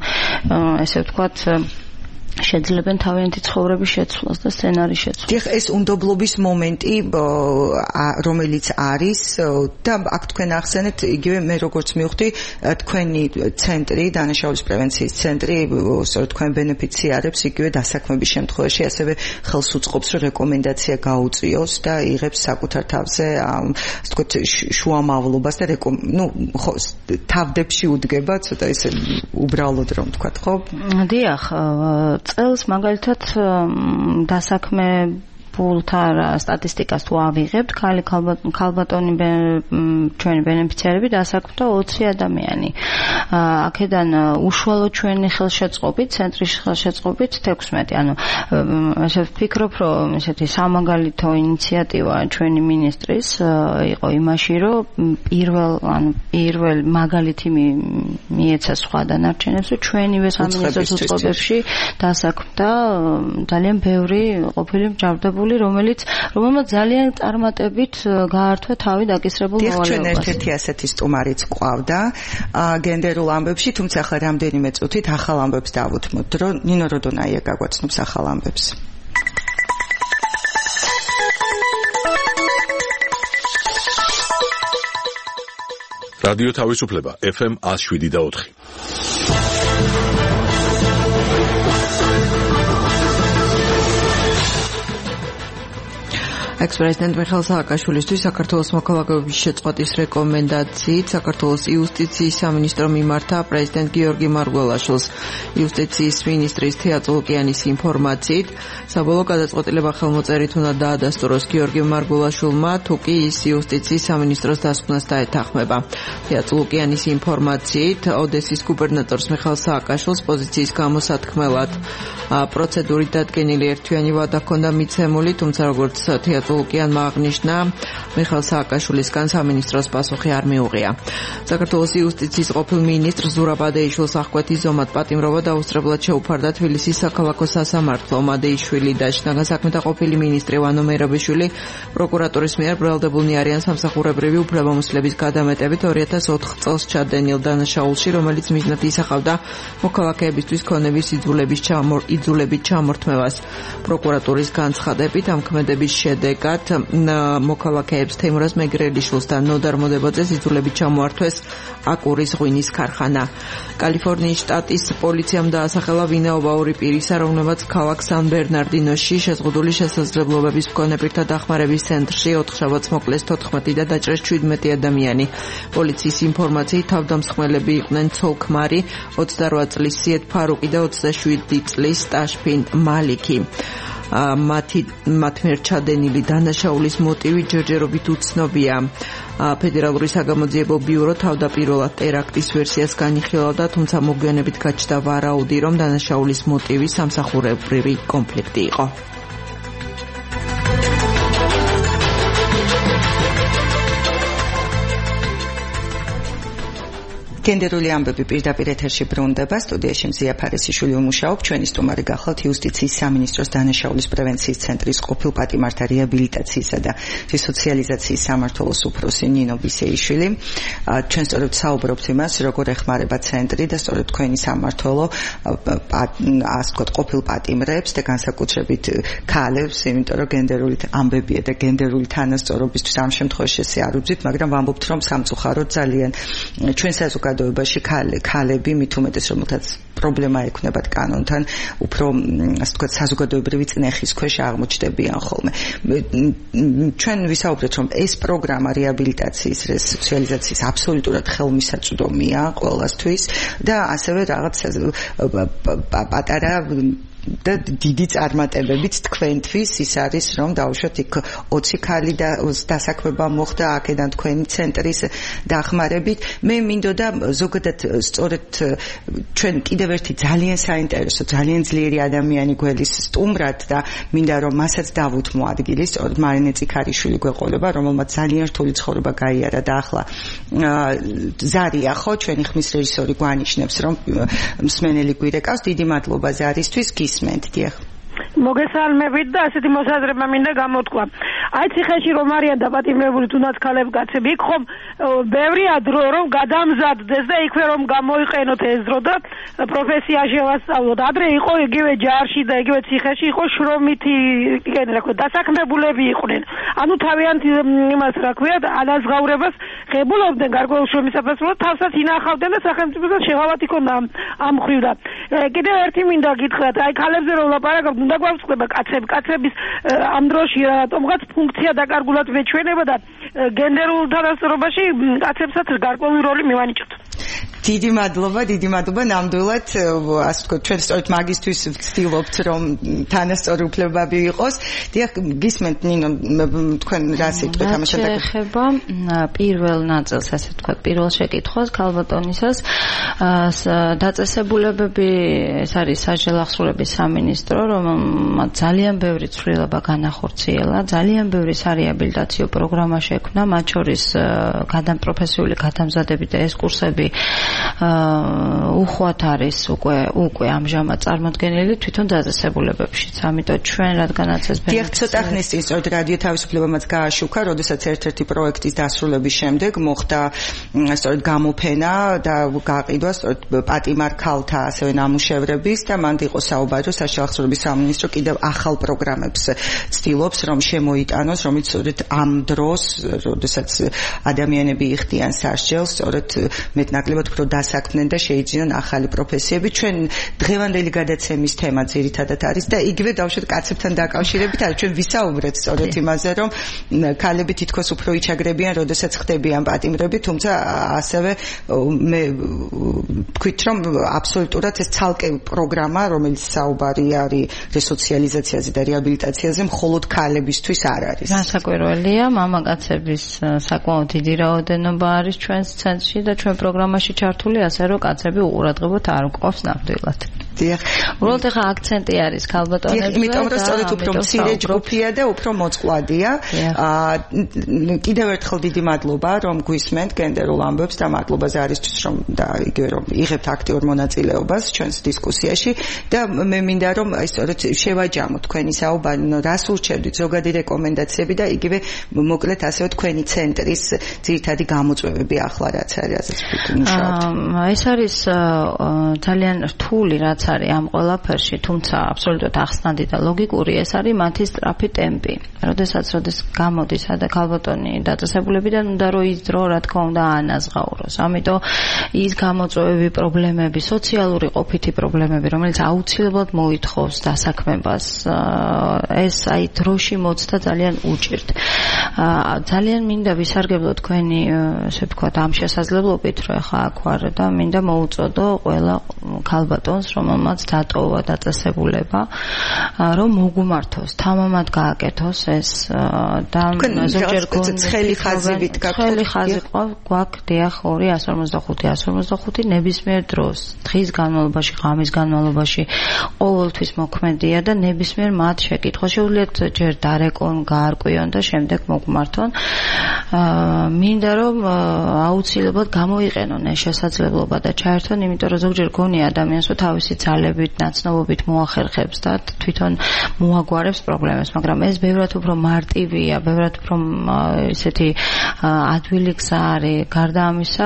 ესე ვთქვათ შეძლებენ თავიანთი ცხოვრების შეცვლას და სცენარის შეცვლას. დიახ, ეს უნდობლობის მომენტი, რომელიც არის და აქ თქვენ ახსენეთ, იგივე მე როგორც მივხვდი, თქვენი ცენტრი, დანაშაულის პრევენციის ცენტრი, სწორედ თქვენ ბენეფიციარებს იგივე დასაქმების შემთხვევაში ასევე ხელს უწყობს, რომ რეკომენდაცია გაუწიოს და იღებს საკუთარ თავზე, ასე ვთქვათ, შუამავლობას და ნუ თავდებში უდგება, ცოტა ისე უბრალოდ რომ ვთქვათ, ხო? დიახ, წელს მაგალითად დასაქმე პულთა სტატისტიკას თუ ავიღებთ, ქალი ქალბატონი ჩვენი ბენეფიციარები დასაქმდა ოცი ადამიანი. აქედან უშუალოდ ჩვენი ხელშეწყობით, ცენტრის ხელშეწყობით თექვსმეტი. ანუ ესე ვფიქრობ, რომ ესეთი სამაგალითო ინიციატივა ჩვენი მინისტრის იყო იმაში, რომ პირველ ანუ პირველ მაგალითი მიეცა სხვა დანარჩენებს, რომ ჩვენივე სამინისტროს უწყობებში დასაქმდა ძალიან ბევრი ყოფილი მჯავრდებული, რომელიც რომელმაც ძალიან წარმატებით გაართვა თავი დაკისრებულ მოვალეობას. ჩვენ ერთ-ერთი ასეთი სტუმარიც ყავდა გენდერულ ამბებში, თუმცა ახლა რამდენიმე წუთით ახალ ამბებს დავუთმოთ, რომ ნინო როდონაია გაგვაცნობს ახალ ამბებს. რადიო თავისუფლება ეფ ემ εκατს შვიდი და ოთხი. ექს-პრეზიდენტ მიხეილ სააკაშვილისთვის საქართველოს მოქალაქეობის შეწყვეტის რეკომენდაციით საქართველოს იუსტიციის სამინისტრო მიმართა პრეზიდენტ გიორგი მარგველაშვილს. იუსტიციის მინისტრის თეა წულუკიანის ინფორმაციით, საბოლოო გადაწყვეტილება ხელმოწერით უნდა დაადასტუროს გიორგი მარგველაშვილმა, თუ კი ის იუსტიციის სამინისტროს დასკვნას დაეთანხმება. თეა წულუკიანის ინფორმაციით, ოდესის გუბერნატორს მიხეილ სააკაშვილს პოზიციის გამოსათქმელად პროცედურით დადგენილი ერთთვიანი ვადა ჰქონდა მიცემული, თუმცა როგორც თეა წულუკიანმა აღნიშნა, მიხეილ სააკაშვილისგან სამინისტროს პასუხი არ მიუღია. საქართველოს იუსტიციის ყოფილ მინისტრ ზურაბ ადეიშვილს აღკვეთი ზომად პატიმრობა დაუსწრებლად შეუფარდა თბილისის საქალაქო სასამართლო. ადეიშვილი და შინაგან საქმეთა ყოფილი მინისტრი ვანო მერაბიშვილი პროკურატურის მიერ ბრალდებულნი არიან სამსახურებრივი უფლებამოსილების გადამეტებით ორი ათას ოთხ წელს ჩადენილ დანაშაულში, რომელიც მიზნად ისახავდა მოქალაქეებისთვის ქონების იძულების იძულებით ჩამორთმევას. პროკურატურის განცხადებით ამ ქმედების შედეგად მოქალაქეებს თემურაზ მეგრელიშვილს და ნოდარ მოდებაძეს იძულებით ჩამოართვეს აკურის ღვინის ქარხანა. კალიფორნიის შტატის პოლიციამ დაასახელა ვინაობა ორი პირისა, რომლებიც ქალაქ სან ბერნარდინოში შეზღუდული შესაძლებლობების მქონე პირთა დახმარების ცენტრში ოთხშაბათს მოკლეს თოთხმეტი და დაჭრეს შვიდმეტი ადამიანი. პოლიციის ინფორმაციით თავდამსხმელები იყვნენ ცოლ-ქმარი, ოცდარვა წლის სიეთ ფარუკი და ოცდაშვიდი წლის ტაშფინ მალიკი. მათი მათ მიერ ჩადენილი დანაშაულის მოტივი ჯერჯერობით უცნობია. ფედერალური საგამოძიებო ბიურო თავდაპირველად ტერაქტის ვერსიას განიხილავდა, თუმცა მოგვიანებით გაჩნდა ვარაუდი, რომ დანაშაულის მოტივი სამსახურებრივი კონფლიქტი იყო. გენდერული ამბები პირდაპირ ეთერში ბრუნდება. სტუდიაში მზია ფარესიშვილი უმუშაობს. ჩვენი სტუმარი გახლავთ იუსტიციის სამინისტროს დანაშაულის პრევენციის ცენტრის ყოფილ პატიმართა რეაბილიტაციისა და რესოციალიზაციის სამმართველოს უფროსი ნინო ბისეიშვილი. ჩვენ სწორედ საუბრობთ იმას, როგორ ეხმარება ცენტრი და სწორედ თქვენი სამმართველო ასე ვთქვათ ყოფილ პატიმრებს და განსაკუთრებით ქალებს, იმიტომ რომ გენდერული ამბებია და გენდერული თანასწორობისთვის ამ შემთხვევაში ესე არ უძვით, მაგრამ ვამბობთ, რომ სამწუხაროდ ძალიან ჩვენ საზოგადოებაში ქალები მით უმეტეს რომელთაც პრობლემა ექნებათ კანონთან, უფრო ასე ვთქვათ საზოგადოებრივი წნეხის ქვეშ აღმოჩნდებიან ხოლმე. ჩვენ ვისაუბრეთ, რომ ეს პროგრამა რეაბილიტაციის, რესოციალიზაციის აბსოლუტურად ხელმისაწვდომია ყველასთვის და ასევე რაღაც პატარა და დიდი წარმატებებით თქვენთვის ის არის, რომ დაუშვათ იქ ოცი ქალი და დასაქმება მოხდა აქედან თქვენი ცენტრის დახმარებით. მე მინდოდა ზოგადად სწორედ ჩვენ კიდევ ერთი ძალიან საინტერესო, ძალიან ძლიერი ადამიანი გველის სტუმრად და მინდა რომ მასაც დავუთმო ადგილი, სწორედ მარინე წიქარიშვილი გვეყოლება, რომელმაც ძალიან რთული ცხოვრება გაიარა და ახლა ზარია ხო, ჩვენი ხმის რეჟისორი გვანიშნებს, რომ მსმენელი გვირეკავს. დიდი მადლობა ზარისთვის. ისმენთ დიახ. მოგესალმებით და ასეთი მოსაზრება მინდა გამოთქვა. აი ციხეში რომ არიან დაპატიმრებული თუნდაც ქალები კაცები, იქ ხომ ბევრია დრო რომ გადამზადდეს და იქვე რომ გამოიყენოთ ეს დრო და პროფესია შევასწავლოთ. ადრე იყო იგივე ჯარში და იგივე ციხეში იყო შრომითი, იქნე რა ქვია, დასაქმებულები იყვნენ. ანუ თავიანთ იმას რა ქვია, ანაზღაურებას ღებულობდნენ გარკვეულ შრომის საფასურად, თავსაც ინახავდნენ და სახელმწიფოსაც შეღავათ იქონდა ამ ხრივ და კიდევ ერთი მინდა გითხრათ, აი ქალებზე რომ ვლაპარაკობთ, უნდა გვაწყდება კაცები, კაცების ამ დროში რატომღაც ფუნქცია დაკარგულად მეჩვენება და გენდერულ თანასწორობაში კაცებსაც გარკვეული როლი მივანიჭოთ. დიდი მადლობა, დიდი მადლობა. ნამდვილად, ასე ვთქვათ, ჩვენ სწორედ მაგისთვის ვცდილობთ, რომ თანასწორი უფლებები იყოს. დიახ, გისმენთ ნინო, თქვენ რა სიტყვით ამ შემთხვევაში? ეხება პირველ ნაწილს, ასე ვთქვათ, პირველ შეკითხვას ქალბატონისას, დაწესებულებები, ეს არის საჯელახსოვრების სამინისტრო, რომელმაც ძალიან ბევრი ცვლილება განახორციელა, ძალიან ბევრი სარეაბილიტაციო პროგრამა შექმნა, მათ შორის გადამპროფესიული გადამზადები და ეს კურსები უხვად არის უკვე უკვე ამჟამად წარმოდგენილი თვითონ დაწესებულებებშიც. ამიტომ ჩვენ რადგანაც ეს დიახ, ცოტა ხნის წინ სწორედ რადიო თავისუფლებამაც გააშუქა, როდესაც ერთ-ერთი პროექტის დასრულების შემდეგ მოხდა სწორედ გამოფენა და გაყიდვა სწორედ პატიმარ ქალთა ასევე ნამუშევრების და მანდ იყო საუბარი საშუალო სამინისტრო კიდევ ახალ პროგრამებს ცდილობს, რომ შემოიტანოს, რომელიც სწორედ ამ დროს, როდესაც ადამიანები იხდიან სასჯელს, სწორედ მეტნაკლებად ნაკლებად უფრო დასაქმდნენ და შეიძინონ ახალი პროფესიები. ჩვენ დღევანდელი გადაცემის თემა ძირითადად არის და იგივე დავუშვათ კაცებთან დაკავშირებით, არის ჩვენ ვისაუბრეთ სწორედ იმაზე, რომ ქალები თითქოს უფრო იჩაგრებიან, როდესაც ხდებიან პატიმრები, თუმცა ასევე მე ვქვით, რომ აბსოლუტურად ეს ცალკე პროგრამა, რომელიც საუბარი არის რესოციალიზაციაზე და რეაბილიტაციაზე, მხოლოდ ქალებისთვის არ არის. განსაკვირველია, მამაკაცების საკმაოდ დიდი რაოდენობა არის ჩვენს ცენტრში და ჩვენ პროგრამაში ჩართული, ასე რომ კაცები უყურადღებოდ არ გვყავს ნამდვილად. დიახ. უბრალოდ ახლა აქცენტი არის ქალბატონებზე. იმიტომ რომ სწორედ უფრო მცირე ჯგუფია და უფრო მოწყვლადია. აა კიდევ ერთხელ დიდი მადლობა, რომ გვისმენთ გენდერულ ამბებს და მადლობა ზარისთვის, რომ და იგივე რომ იღებთ აქტიურ მონაწილეობას ჩვენს დისკუსიაში და მე მინდა რომ აი სწორედ შევაჯამოთ თქვენი საუბარი, რას ურჩევდით, ზოგადი რეკომენდაციები და იგივე მოკლედ ასევე თქვენი ცენტრის ძირითადი გამოწვევები ახლა რაც არის, ასეც ვთქვით. ეს არის ძალიან რთული რაც არის ამ ყველაფერში, თუმცა აბსოლუტურად ახსნადი და ლოგიკური ეს არის მათი სწრაფი ტემპი. როდესაც როდეს გამოდის და ქალბატონი დაწესებულებიდან უნდა რომ ის დრო რა თქმა უნდა ანაზღაუროს. ამიტომ ის გამოწვევები, პრობლემები, სოციალური ყოფითი პრობლემები, რომელიც აუცილებლად მოითხოვს დასაქმებას, ეს აი დროში მოცდა ძალიან უჭირთ. ძალიან მინდა ვისარგებლო თქვენი, ასე ვთქვათ, ამ შესაძლებლობით, რომ ახლა აქ ვარ და მინდა მოუწოდო ყველა ქალბატონს, რომელმაც დატოვა დაწესებულება, რომ მოგუმართოს, თამამად გააკეთოს ეს და ზოგჯერ ცხელი ხაზივით გაქვთ. ცხელი ხაზი გვაქვს, დიახ, ორი ათას ორმოცდახუთი ათას ორმოცდახუთი ნებისმიერ დროს, დღის განმავლობაში, ღამის განმავლობაში ყოველთვის მოქმედია და ნებისმიერ მათ შეკითხვა შეუძლიათ ჯერ დარეკონ, გაარკვიონ და შემდეგ მოგმართონ. მინდა რომ აუცილებლად გამოიყენონ ეს შესაძლებლობა და ჩაერთონ, იმიტომ რომ ზოგჯერ გონია ადამიანს რომ თავისი ძალებით, ნაცნობობით მოახერხებს და თვითონ მოაგვარებს პრობლემებს, მაგრამ ეს ბევრად უფრო მარტივია, ბევრად უფრო ისეთი ადვილი გზა არის. გარდა ამისა,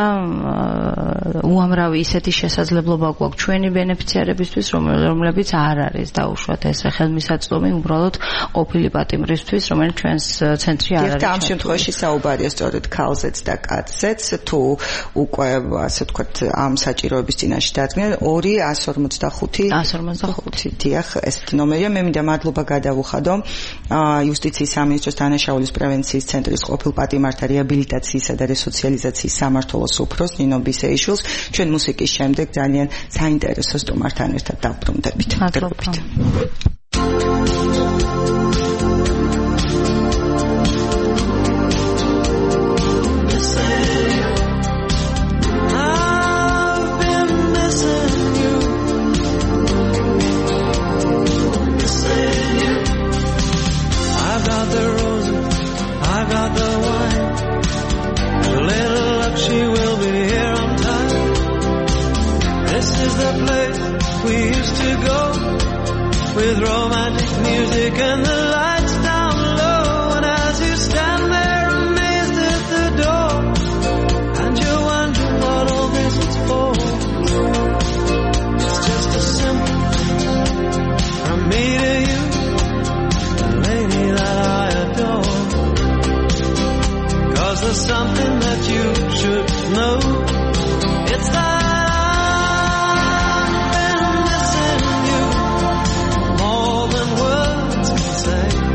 უამრავი ისეთი შესაძლებლობა გვაქვს ჩვენი ბენეფიციარებისთვის, რომლებიც არ არის დაუშვათ ეს ხელმისაწვდომი უბრალოდ ყოფილი პატიმრისთვის, რომელიც ჩვენს ცენტრში არ არის. ამ შემთხვევაში საუბარია სწორედ ქალზეც და კაცზეც, თუ უკვე ასე ვთქვათ ამ საჭიროების წინაშე დადგნენ ორი ათას ორმოცდახუთი ათას ორმოცდახუთი დიახ, ესეთი ნომერია. მე მინდა მადლობა გადავუხადო იუსტიციის სამინისტროს დანაშაულის პრევენციის ცენტრის ყოფილ პატიმართა რეაბილიტაციისა და რესოციალიზაციის სამმართველოს უფროს ნინო ბისეიშვილს. ჩვენ მუსიკის შემდეგ ძალიან საინტერესო სტუმართან ერთად დავბრუნდებით. მადლობა. With romantic music and the lights down low, and as you stand there amazed at the door, and you wonder what all this is for, it's just a simple thing from me to you, the lady that I adore, 'cause there's something that you should know, it's that say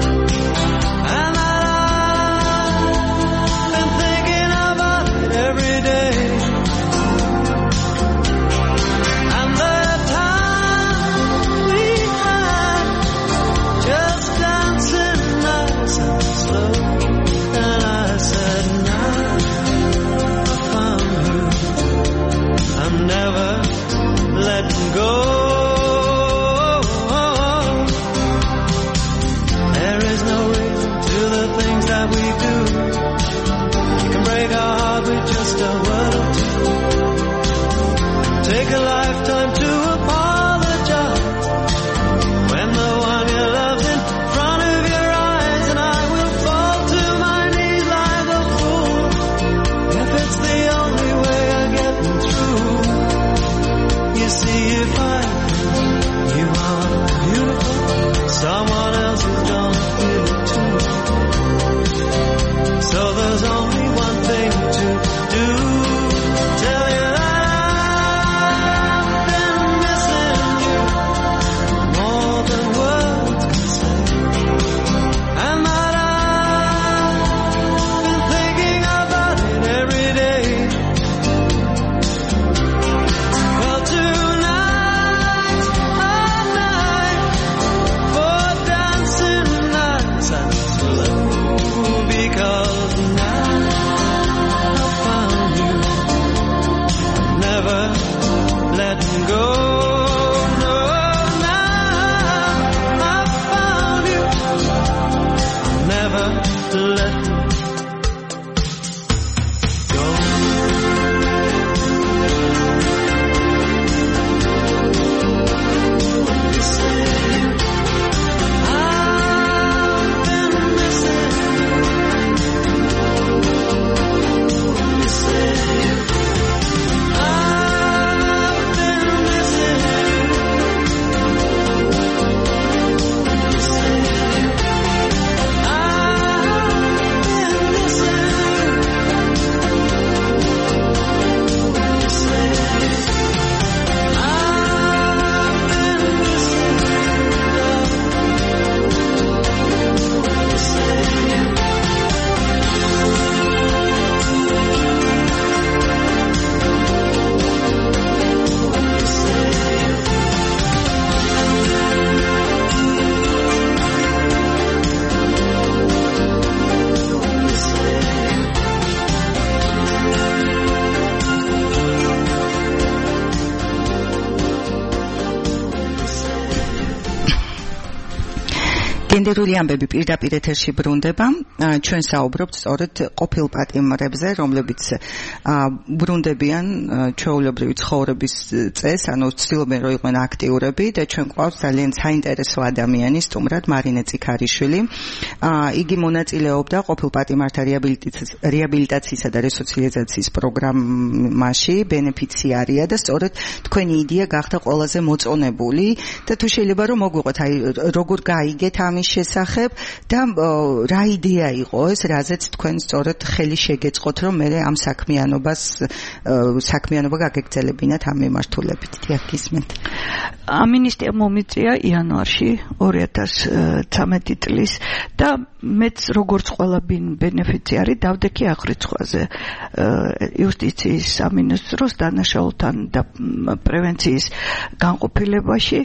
გენდერული ამბები პირდაპირ ეთერში ბრუნდება. ჩვენ საუბრობთ სწორედ ყოფილ პატიმრებზე, რომლებიც ბრუნდებიან ჩვეულებრივი ცხოვრების წესს, ანუ ცდილობენ რომ იყვნენ აქტიურები და ჩვენ გვყავს ძალიან საინტერესო ადამიანი, სტუმრად მარინე წიქარიშვილი. იგი მონაწილეობდა ყოფილ პატიმართა რეაბილიტაციისა და რესოციალიზაციის პროგრამაში, ბენეფიციარია და სწორედ თქვენი იდეა გახდა ყველაზე მოწონებული და თუ შეიძლება რომ მოგვიყვეთ, აი როგორ გაიგეთ ამ შესახებ და რა იდეა იყო ეს, რაზეც თქვენ სწორედ ხელი შეგეწყოთ, რომ მე ამ საქმიანობას საქმიანობა გაგეგრძელებინათ ამ მიმართულებით. დიახ, გისმენთ. ამინისტია მომიწია იანვარში ორი ათას ცხრამეტი წლის და მეც როგორც ყველა ბენეფიციარი დავდექი აღრიცხვაზე იუსტიციის სამინისტროს დანაშაულთან და პრევენციის განყოფილებაში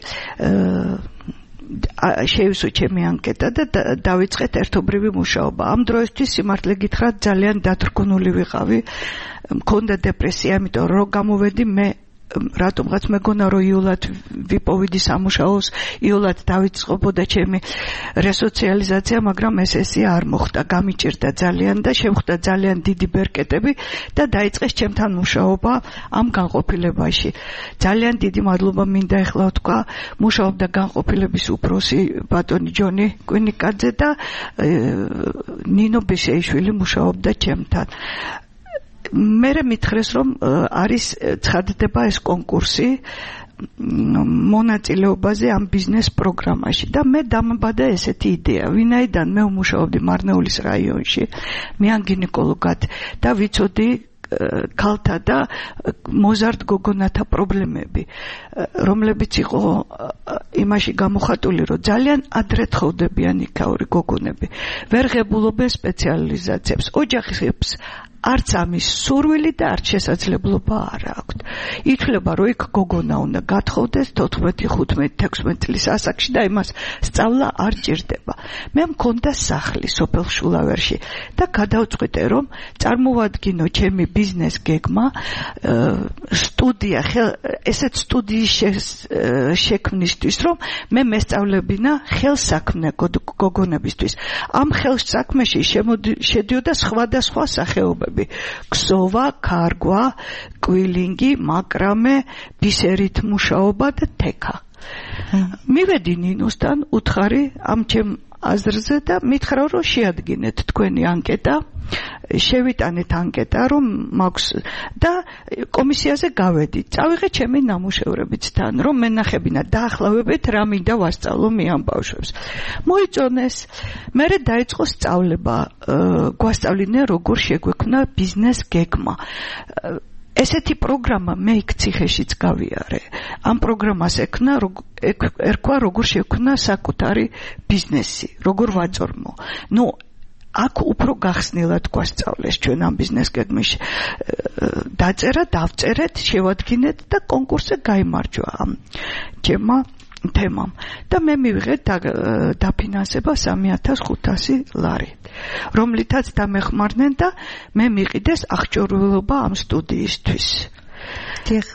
შევისო ჩემი ანკეტა და დავიწყეთ ერთობრივი მუშაობა. ამ დროისთვის სიმართლე გითხრათ ძალიან დათრგუნული ვიყავი, მქონდა დეპრესია, იმიტომ რომ გამოვედი მე რატომღაც მეგონა რომ იულად ვიპოვიდი სამუშაოს, იულად დავიწყებოდა ჩემი რესოციალიზაცია, მაგრამ ეს ესე არ მოხდა, გამიჭირდა ძალიან და შემხვდა ძალიან დიდი ბერკეტები და დაიწყეს ჩემთან მუშაობა ამ განყოფილებაში. ძალიან დიდი მადლობა მინდა ეხლა ვთქვა, მუშაობდა განყოფილების უფროსი ბატონი ჯონი კვინიკაძე და ნინო ბიშეიშვილი მუშაობდა ჩემთან. მერე მითხრეს რომ არის ცხადდება ეს კონკურსი მონაწილეობაზე ამ ბიზნეს პროგრამაში და მე დამბადა ესეთი იდეა, ვინაიდან მე ვმუშაობდი მარნეულის რაიონში, მიან გინეკოლოგად და ვიცოდი ქალთა და მოზარდ გოგონათა პრობლემები, რომლებიც იყო იმაში გამოხატული, რომ ძალიან ადრე თხოვდებიან იქაური გოგონები, ვერ ღებულობენ სპეციალიზაციებს, ოჯახებს არც ამის სურვილი და არც შესაძლებლობა არ აქვთ. ითვლება, რომ იქ გოგონა უნდა გათხოვდეს თოთხმეტი, ხუთმეტი, თექვსმეტი წლის ასაკში და იმას სწავლა არ ჭირდება. მე მქონდა სახლი სოფელ შულავერში და გადავწყვიტე, რომ წარმოვადგინო ჩემი ბიზნეს გეგმა, სტუდია, ესეთ სტუდიის შექმნისთვის, რომ მე მესწავლებინა ხელსაქმე გოგონებისთვის. ამ ხელსაქმეში შედიოდა სხვადასხვა სახეობები. ქსოვა, ქარგვა, კვილინგი, მაკრამე, ბისერით მუშაობა და თექა. მივედი ნინოსთან, უთხარი ამ ჩემ აზრზე და მითხრა რომ შეადგინეთ თქვენი ანკეტა, შევიტანეთ ანკეტა რომ მაქვს და კომისიაზე გავედი. წავიღე ჩემი ნამუშევრებიც თან, რომ მენახებინა დაახლოვებით რა მინდა ვასწავლო მე ამ ბავშვებს. მოიწონეს. მერე დაიწყო სწავლება, გვასწავლინე როგორ შეგვექმნა ბიზნეს გეგმა. ესეთი პროგრამა მე იქ ციხეშიც გავიარე. ამ პროგრამას ეკნა ერქვა როგორ შექმნა საკუთარი ბიზნესი, როგორ ვაწორმო. ნუ აქ უფრო გახსნილად გვასწავლეს ჩვენ ამ ბიზნეს გეგმაში. დაწერა, დავწერეთ, შევადგინეთ და კონკურსზე გაიმარჯვა ამ ჩემმა თემამ. და მე მივიღე დაფინანსება სამი ათას ხუთასი ლარი, რომლითაც დამეხმარნენ და მე მიყიდეს აღჭურვილობა ამ სტუდიისთვის. დიახ.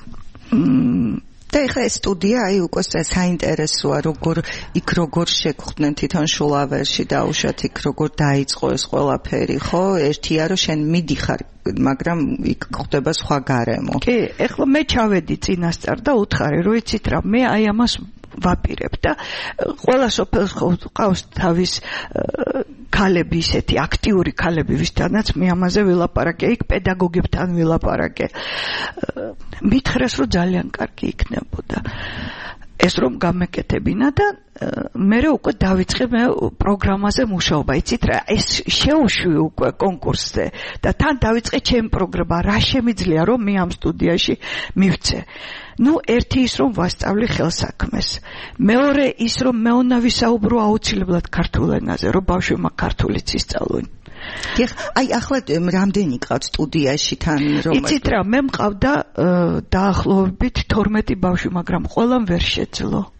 და ეხლა ეს სტუდია აი უკვე საინტერესოა, როგორ იქ როგორ შეგხვდნენ თვითონ შულავერში დაუშვათ იქ როგორ დაიწყო ეს ყველაფერი, ხო? ერთია რომ შენ მიდიხარ, მაგრამ იქ ხდება სხვა გარემო. კი, ეხლა მე ჩავედი წინასწარ და უთხარი, რომ იცით რა, მე აი ამას ვაპირებ და ყველა სოფელს ყავს თავის ქალები, ისეთი აქტიური ქალები, ვისთანაც მე ამაზე ვილაპარაკე, იქ პედაგოგებთან ვილაპარაკე. მითხრეს, რომ ძალიან კარგი იქნებოდა ეს რომ გამეკეთებინა და მე უკვე დავიწყე მე პროგრამაზე მუშაობა. იცით რა, ეს შეუშვი უკვე კონკურსზე და თან დავიწყე ჩემი პროგრამა, რა შემიძლია რომ მე ამ სტუდიაში მივცე. ნუ ერთი ის რომ ვასწავლი ხელსაქმეს, მეორე ის რომ მე უნდა ვისაუბრო აუცილებლად ქართულ ენაზე, რომ ბავშვებმა ქართულიც ისწავლონ. დიახ, აი ახლა რამდენი ყავთ სტუდიაში თან რომ იცით რა, მე მყავდა დაახლოებით თორმეტი ბავშვი, მაგრამ ყველამ ვერ შეძლო.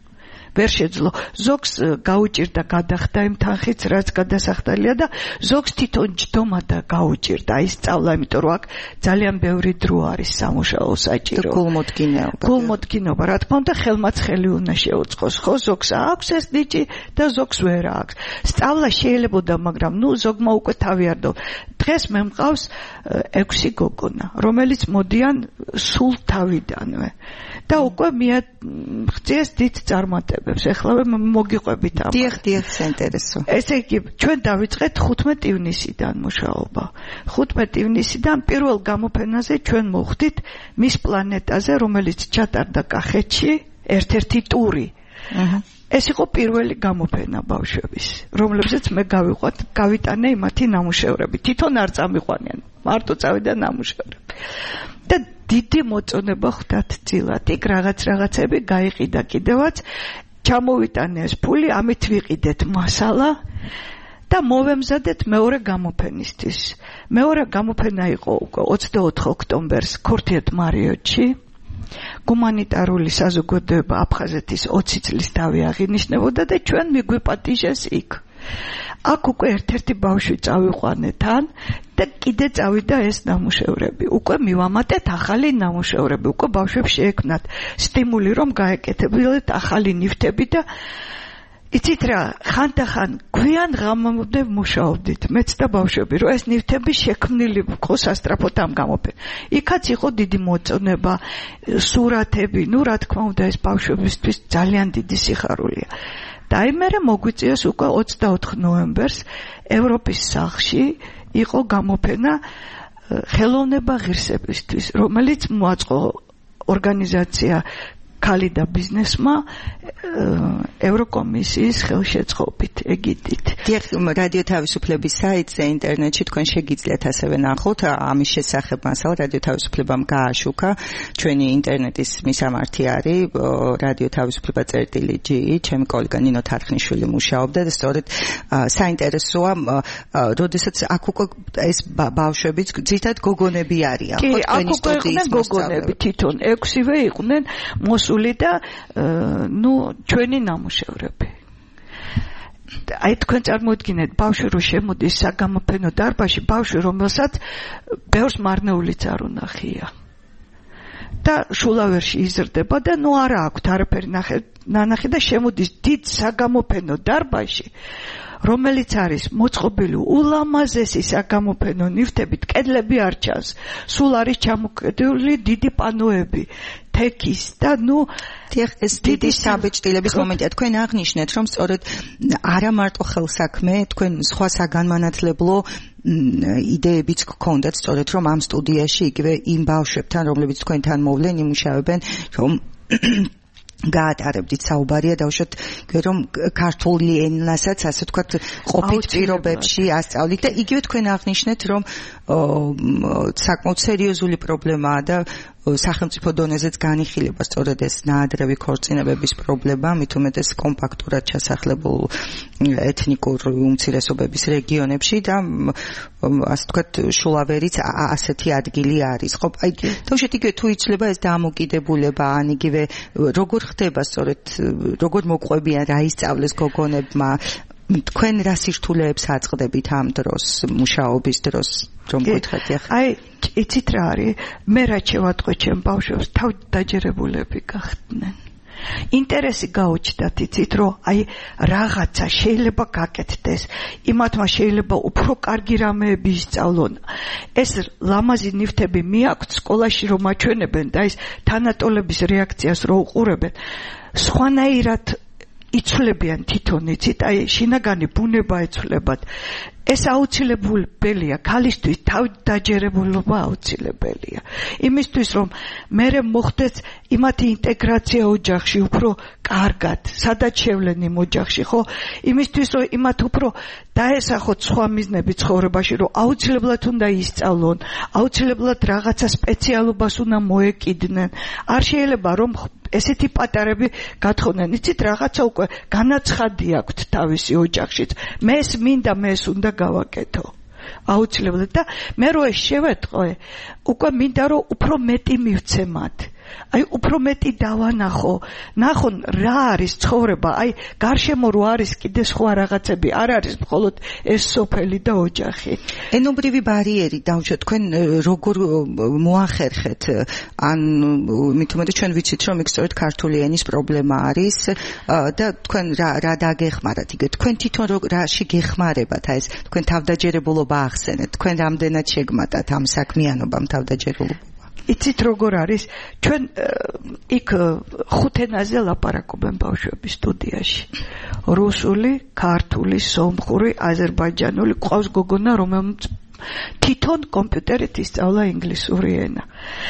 ვერ შეძლო. ზოგს გაუჭირდა გადახდა იმ თანხიც, რაც გადასახდელია და ზოგს თვითონ ჯდომა და გაუჭირდა ის სწავლა, იმიტომ რომ აქ ძალიან ბევრი დრო არის სამუშაო საჭირო. გულმოდგინეობა. გულმოდგინეობა, რა თქმა უნდა, ხელმაც ხელი უნდა შეუწყოს. ხო, ზოგს აქვს ეს ნიჭი და ზოგს ვერ აქვს. სწავლა შეიძლებოდა, მაგრამ ნუ ზოგმა უკვე თავი არ დო. დღეს მე მყავს ექვსი გოგონა, რომელიც მოდიან სულ თავიდანვე. და უკვე მიაღწიეს დიდ წარმატებებს. ეხლა მოგიყვებით ამას. დიახ, დიახ, საინტერესო. ესე იგი, ჩვენ დავიწყეთ ხუთმეტ ივნისიდან მუშაობა. ხუთმეტ ივნისიდან პირველ გამოფენაზე ჩვენ მოვხდით მის პლანეტაზე, რომელიც ჩატარდა კახეთში, ერთ-ერთი ტური. აჰა. ეს იყო პირველი გამოფენა ბავშვების, რომლებზეც მე გავიყვათ, გავიტანე იმათი ნამუშევრები. თვითონ არ წამიყვანიან, მარტო წავიდა ნამუშევრები. და დიდი მოწონება ხვდათ წილად. იქ რაღაც რაღაცები გაიყიდა კიდევაც, ჩამოვიტანე ეს ფული, ამით ვიყიდეთ მასალა და მოვემზადეთ მეორე გამოფენისთვის. მეორე გამოფენა იყო უკვე ოცდაოთხ ოქტომბერს ქორთიეთ მარიოტში. გუმანიტარული საზოგადოება აფხაზეთის ოცი წლის თავი აღინიშნებოდა და ჩვენ მიგვიპატიჟეს იქ. აქ უკვე ერთ-ერთი ბავშვი წავიყვანე თან და კიდე წავიდა ეს ნამუშევრები. უკვე მივამატეთ ახალი ნამუშევრები, უკვე ბავშვებს შეექმნათ სტიმული, რომ გაეკეთებინათ ახალი ნივთები და იცით რა, ხანდახან გვიან ღამამდე მუშაობდით, მეც და ბავშვები, რომ ეს ნივთები შექმნილი ყოს ასტრაფოთ ამ გამოფენ. იქაც იყო დიდი მოწონება, სურათები, ნუ რა თქმა უნდა ეს ბავშვებისთვის ძალიან დიდი სიხარულია. და აი მერე მოგვიწიეს უკვე ოცდაოთხ ნოემბერს ევროპის სახლში იყო გამოფენა ხელოვნება ღირსებისთვის, რომელიც მოაწყო ორგანიზაცია ქალი და ბიზნესმა ევროკომისიის ხელშეწყობით ეგიდით. დიახ, რადიო თავისუფლების საიტზე ინტერნეტში თქვენ შეგიძლიათ ასევე ნახოთ ამის შესახებ მასალა. რადიო თავისუფლებამ გააშუქა, ჩვენი ინტერნეტის მისამართი არის რადიო თავისუფლება წერტილი ჯი, ჩემი კოლეგა ნინო თარხნიშვილი მუშაობდა და სწორედ საინტერესოა, როდესაც აქ უკვე ეს ბავშვები ძირითადად გოგონები არიან, ხო, თქვენი სტუდიის გოგონები თვითონ ექვსივე იყვნენ მოსული და ნუ ჩვენი ნამუშევრები. აი თქვენ წარმოიდგინეთ, ბავშვი რო შემოდის საგამოფენო დარბაზში, ბავშვი რომელსაც ბევრს მარნეულიც არ უნახია. და შულავერში იზრდება და ნუ არა აქვს არაფერი ნანახი და შემოდის დიდ საგამოფენო დარბაზში, რომელიც არის მოწყობილი ულამაზესი საგამოფენო ნივთებით, კედლები არ ჩანს, სულ არის ჩამოკიდებული დიდი პანოები, თექის და ნუ დიახ, ეს დიდი საბეჭდილების მომენტია. თქვენ აღნიშნეთ, რომ სწორედ არა მარტო ხელსაქმე, თქვენ სხვა საგანმანათლებლო იდეებიც გქონდათ, სწორედ რომ ამ სტუდიაში იგივე იმ ბავშვებთან, რომლებიც თქვენთან მოვლენ, იმუშავებენ, რომ გაატარებდით საუბარია დავუშვათ რომ ქართული ენასაც ასე ვთქვათ ყოფით პირობებში ასწავლით და იგივე თქვენ აღნიშნეთ რომ საკმაოდ სერიოზული პრობლემაა და სახელმწიფო დონეზეც განიხილება სწორედ ეს ნაადრევი ქორწინებების პრობლემა, მით უმეტეს კომპაქტურად ჩასახლებულ ეთნიკურ უმცირესობების რეგიონებში და ასე ვთქვათ შულავერიც ასეთი ადგილი არის. ხო, აი თავშეთ იგივე თუ იცლება ეს დამოკიდებულება, ან იგივე როგორ ხდება სწორედ როგორ მოყვებიან რა ისწავლეს გოგონებმა, თქვენ რა სირთულეებს აწყდებით ამ დროს, მუშაობის დროს, რომ გითხრათ ახლა? აი, იცით რა არის? მე რაც შევატყვე ჩემ ბავშვებს, თავდაჯერებულები გახდნენ. ინტერესი გაუჩნდათ, იცით, რომ აი რაღაცა შეიძლება გაკეთდეს. იმათმა შეიძლება უფრო კარგი რამეები ისწავლონ. ეს ლამაზი ნივთები მიაქვთ სკოლაში რომ აჩვენებენ და ის თანატოლების რეაქციას რო უყურებენ. სხვანაირად იცვლებიან თვითონ, იცით, აი შინაგანი ბუნება ეცვლებათ. ეს აუცილებელია, ქალისთვის თავდაჯერებულობა აუცილებელია. იმისთვის რომ მერე მოხდეს იმათი ინტეგრაცია ოჯახში უფრო კარგად, სადაც შევლენ იმ ოჯახში, ხო? იმისთვის რომ იმათ უფრო დაესახოთ სხვა მიზნები ცხოვრებაში, რომ აუცილებლად უნდა ისწავლონ, აუცილებლად რაღაცა სპეციალობას უნდა მოეკიდნენ. არ შეიძლება რომ ესეთი პატარები გათხოვნენ, იცით, რაღაცა უკვე განაცხადი აქვთ თავისი ოჯახშიც. მე ეს მინდა, მე ეს უნდა გავაკეთო. აუცილებლად და მე რო ეს შევეტყვე, უკვე მინდა რომ უფრო მეტი მივცე მათ. აი უფრო მეტი დავანახო, ნახონ რა არის ცხოვრება, აი გარშემო რო არის კიდე სხვა რაღაცები, არ არის მხოლოდ ეს სოფელი და ოჯახი. ენობრივი ბარიერი დავუშვათ, თქვენ როგორ მოახერხეთ, ან მით უმეტეს ჩვენ ვიცით, რომ იქ სწორედ ქართული ენის პრობლემა არის და თქვენ რა რა დაგეხმარათ იგივე, თქვენ თვითონ რაში გეხმარებათ აი ეს თქვენ თავდაჯერებულობა ახსენეთ, თქვენ რამდენად შეგმატათ ამ საქმიანობამ თავდაჯერებულობა? იცით როგორ არის, ჩვენ იქ ხუთ ენაზე ლაპარაკობენ ბავშვები სტუდიაში. რუსული, ქართული, სომხური, აზერბაიჯანული, ყავს გოგონა, რომელმაც თვითონ კომპიუტერით ისწავლა ინგლისური ენა.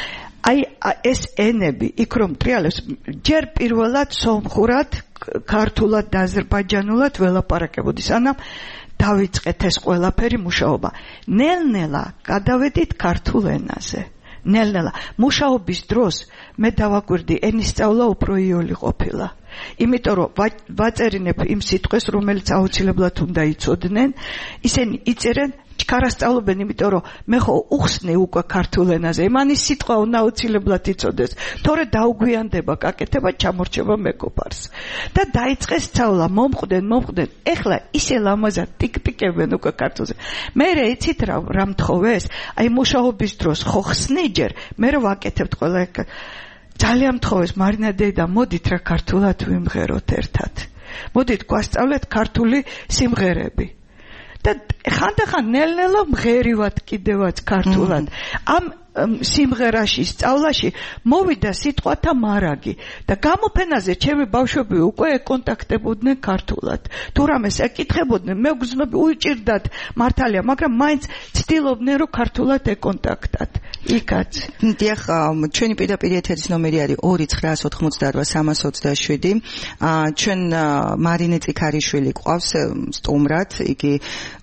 აი ეს ენები იქ რომ ტრიალებს, ჯერ პირველად სომხურად, ქართულად და აზერბაიჯანულად ველაპარაკებოდი, სანამ დავიწყეთ ეს ყველაფერი მუშაობა. ნელ-ნელა გადავედით ქართულ ენაზე. ნელ-ნელა მუშაობის დროს მე დავაკვირდი, ენის სწავლა უფრო იოლი ყოფილა. იმიტომ რომ ვაწერინებ იმ სიტყვეს, რომელიც აუცილებლად უნდა იცოდნენ, ისინი იწერენ ჩქარასწავლობენ, იმიტომ რომ მე ხო უხსნი უკვე ქართულ ენაზე, იმანის სიტყვა უნდა აუცილებლად იცოდეს, თორე დაუგვიანდება, გაკეთება, ჩამორჩება მეგობარს. და დაიწყეს სწავლა, მომყვდნენ, მომყვდნენ, ეხლა ისე ლამაზად ტიკტიკებენ უკვე ქართულზე. მე რა იცით რა რა მთხოვეს? აი მუშაობის დროს ხო ხსნი ჯერ, მე რა ვაკეთებთ ყველა ეგ. ძალიან მთხოვეს, მარინა დედა, მოდით რა ქართულად ვიმღეროთ ერთად. მოდით გვასწავლეთ ქართული სიმღერები. და ხანდახან ნელ-ნელა მღერივად კიდევაც ქართულად. ამ სიმღერაში, სწავლაში მოვიდა სიტყვათა მარაგი და გამოფენაზე ჩემი ბავშვები უკვე ეკონტაქტებოდნენ ქართულად. თუ რამეს ეკითხებოდნენ, მე გზნობ უჭირდათ მართალია, მაგრამ მაინც ცდილობდნენ რომ ქართულად ეკონტაქტათ. იქაც. დიახ, ჩვენი პირდაპირ ეთერის ნომერი არის ორი ცხრაას ოთხმოცდაოთხ სამას ოცდაშვიდი. ჩვენ მარინე წიქარიშვილი ყავს სტუმრად, იგი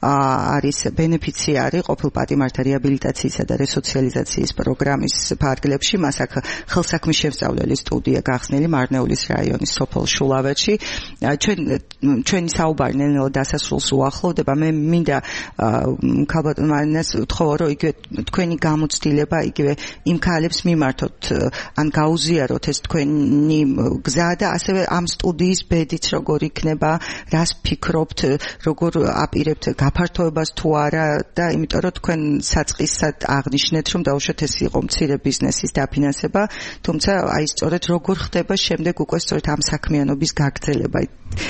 არის ბენეფიციარი ყოფილ პატიმართა რეაბილიტაციისა და რესოციალიზაციის პროგრამის ფარგლებში. მას აქ ხელსაქმის შემსწავლელი სტუდია გახსნილი მარნეულის რაიონის სოფელ შულავერში. ჩვენ ჩვენი საუბარი ნელ-ნელა დასასრულს უახლოვდება. მე მინდა ქალბატონ მარინეს ვთხოვო, რომ იგივე თქვენი გამოცდილება იგივე იმ ქალებს მიმართოთ, ან გაუზიაროთ ეს თქვენი გზა და ასევე ამ სტუდიის ბედიც როგორ იქნება, რას ფიქრობთ, როგორ აპირებთ გაფართოებას თუ არა და იმიტომ რომ თქვენ საწყისად აღნიშნეთ, რომ დაუშვათ ეს იყო მცირე ბიზნესის დაფინანსება, თუმცა აი სწორედ როგორ ხდება შემდეგ უკვე სწორედ ამ საქმიანობის გაგრძელება.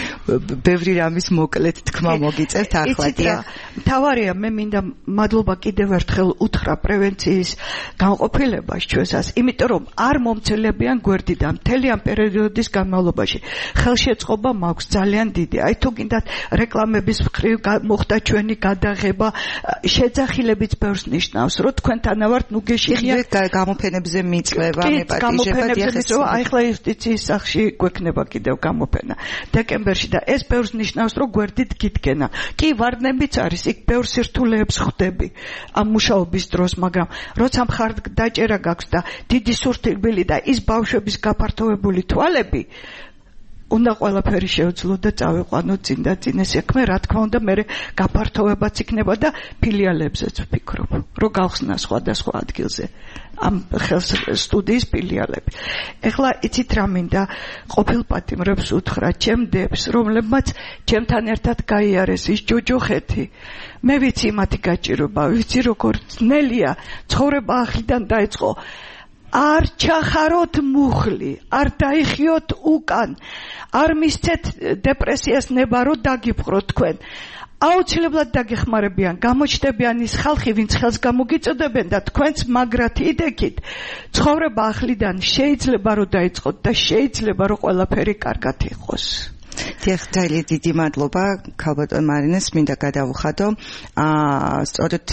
ბევრი რამის მოკლედ თქმა მოგიწევთ ახლა. მთავარია, მე მინდა მადლობა კიდევ ერთხელ უთხრა პრევენციის განყოფილებას ჩვენსაც, იმიტომ რომ არ მომცელებიან გვერდიდან მთელი ამ პერიოდის განმავლობაში. ხელშეწყობა მაქვს ძალიან დიდი. აი თუ გინდათ რეკლამების მხრივ მოხდა ჩვენი გადაღება, შეძახილებიც ბევრს ნიშნავს, რომ თქვენთანავართ ნუ გეშინია გამოფენებზე მიწვევა, მეპატიჟება, დიახ, აი ახლა იუსტიციის სახში გვექნება კიდევ გამოფენა დეკემბერში და ეს ბევრს ნიშნავს, რომ გვერდით გიდგენა. კი, ვარდნებიც არის, იქ ბევრ სირთულეებს ხვდები ამ მუშაობის დროს, მაგრამ როცა მხარდაჭერა გაქვს და დიდი სურთლი და ის ბავშვების გაფართოვებული თვალები, უნდა ყველაფერი შევძლო და წავიყვანო წინ და წინ ეს საქმე, რა თქმა უნდა, მე გაფართოვებაც იქნება და ფილიალებზეც ვფიქრობ, რომ გავხსნა სხვადასხვა ადგილზე ამ ხელს სტუდიის ფილიალები. ეხლა იცით რა მინდა ყოფილ პატიმრებს უთხრა, ჩემდებს, რომლებმაც ჩემთან ერთად გაიარეს ის ჯოჯოხეთი. მე ვიცი მათი გაჭირვება, ვიცი როგორ ძნელია ცხოვრება ახლიდან დაიწყო. არ ჩახაროთ მუხლი, არ დაიხიოთ უკან, არ მისცეთ დეპრესიას ნება, რომ დაგიფხროთ თქვენ. აუცილებლად დაგეხმარებიან, გამოჩნდებიან ის ხალხი, ვინც ხელს გამოგიწოდებენ და თქვენც მაგრად იდექით. ცხოვრება ახლიდან შეიძლება რომ დაიწყოთ და შეიძლება რომ ყველაფერი კარგად იყოს. დიახ, ძალიან დიდი მადლობა ქალბატონ მარინეს, მინდა გადავუხადო. აა სწორედ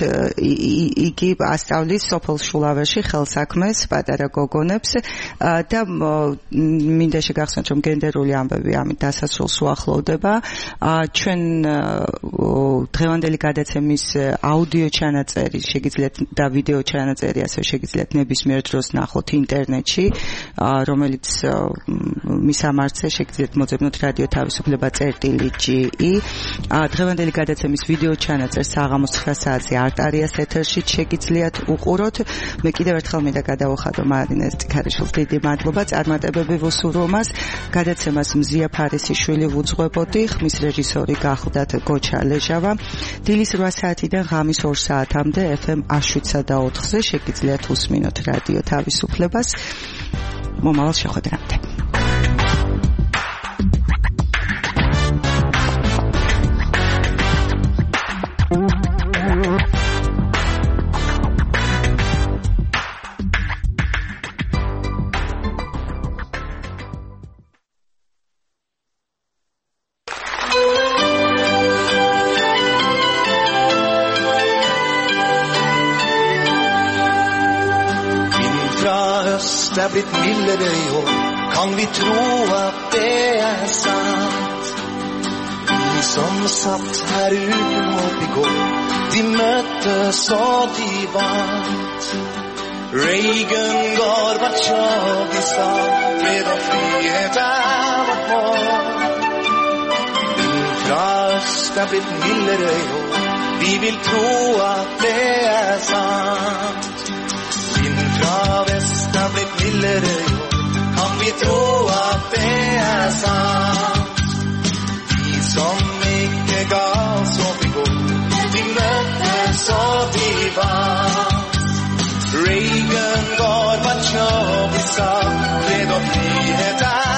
იგი ასწავლის სოფელ შულავერში ხელსაქმეს პატარა გოგონებს და მინდა შეგახსენოთ, რომ გენდერული ამბები ამით დასასრულს უახლოვდება. ჩვენ დღევანდელი გადაცემის აუდიო ჩანაწერი შეგიძლიათ და ვიდეო ჩანაწერი ასე შეგიძლიათ ნებისმიერ დროს ნახოთ ინტერნეტში, რომელიც მისამართზე შეგიძლიათ მოძებნოთ რადიო თავისუფლება წერტილი ჯი. დღევანდელი გადაცემის ვიდეო ჩანაწერს საღამოს ცხრა საათზე არტარიას ეთერში შეგიძლიათ უყუროთ. მე კიდევ ერთხელ მინდა გადავახადო მარინეს ტიქარიშვილს დიდი მადლობა. წარმატებები ვუსურვო მას. გადაცემას მზია ფარისიშვილი ვუძღვებოდი. ხმის რეჟისორი გახლდათ გოჩა ლეჟავა. დილის რვა საათიდან ღამის ორ საათამდე ეფ ემ შვიდსა და ოთხზე შეგიძლიათ უსმინოთ რადიო თავისუფლებას. მომავალ შეხვედრამდე. Det blivit mildare i år, kan vi tro att det är sant? Vi som satt här ute upp igår, de möttes och de vant. Reagan, Gorbachev, de sa fred och frihet är vårt mål. Infra öst det blivit mildare i år, vi vill tro att det är sant. Infra väst det blivit mildare i år, kan vi tro att det är sant? Vi som icke gav så igår, vi möttes och vi vann. Reagan, Gorbachev, vi sa fred och frihet är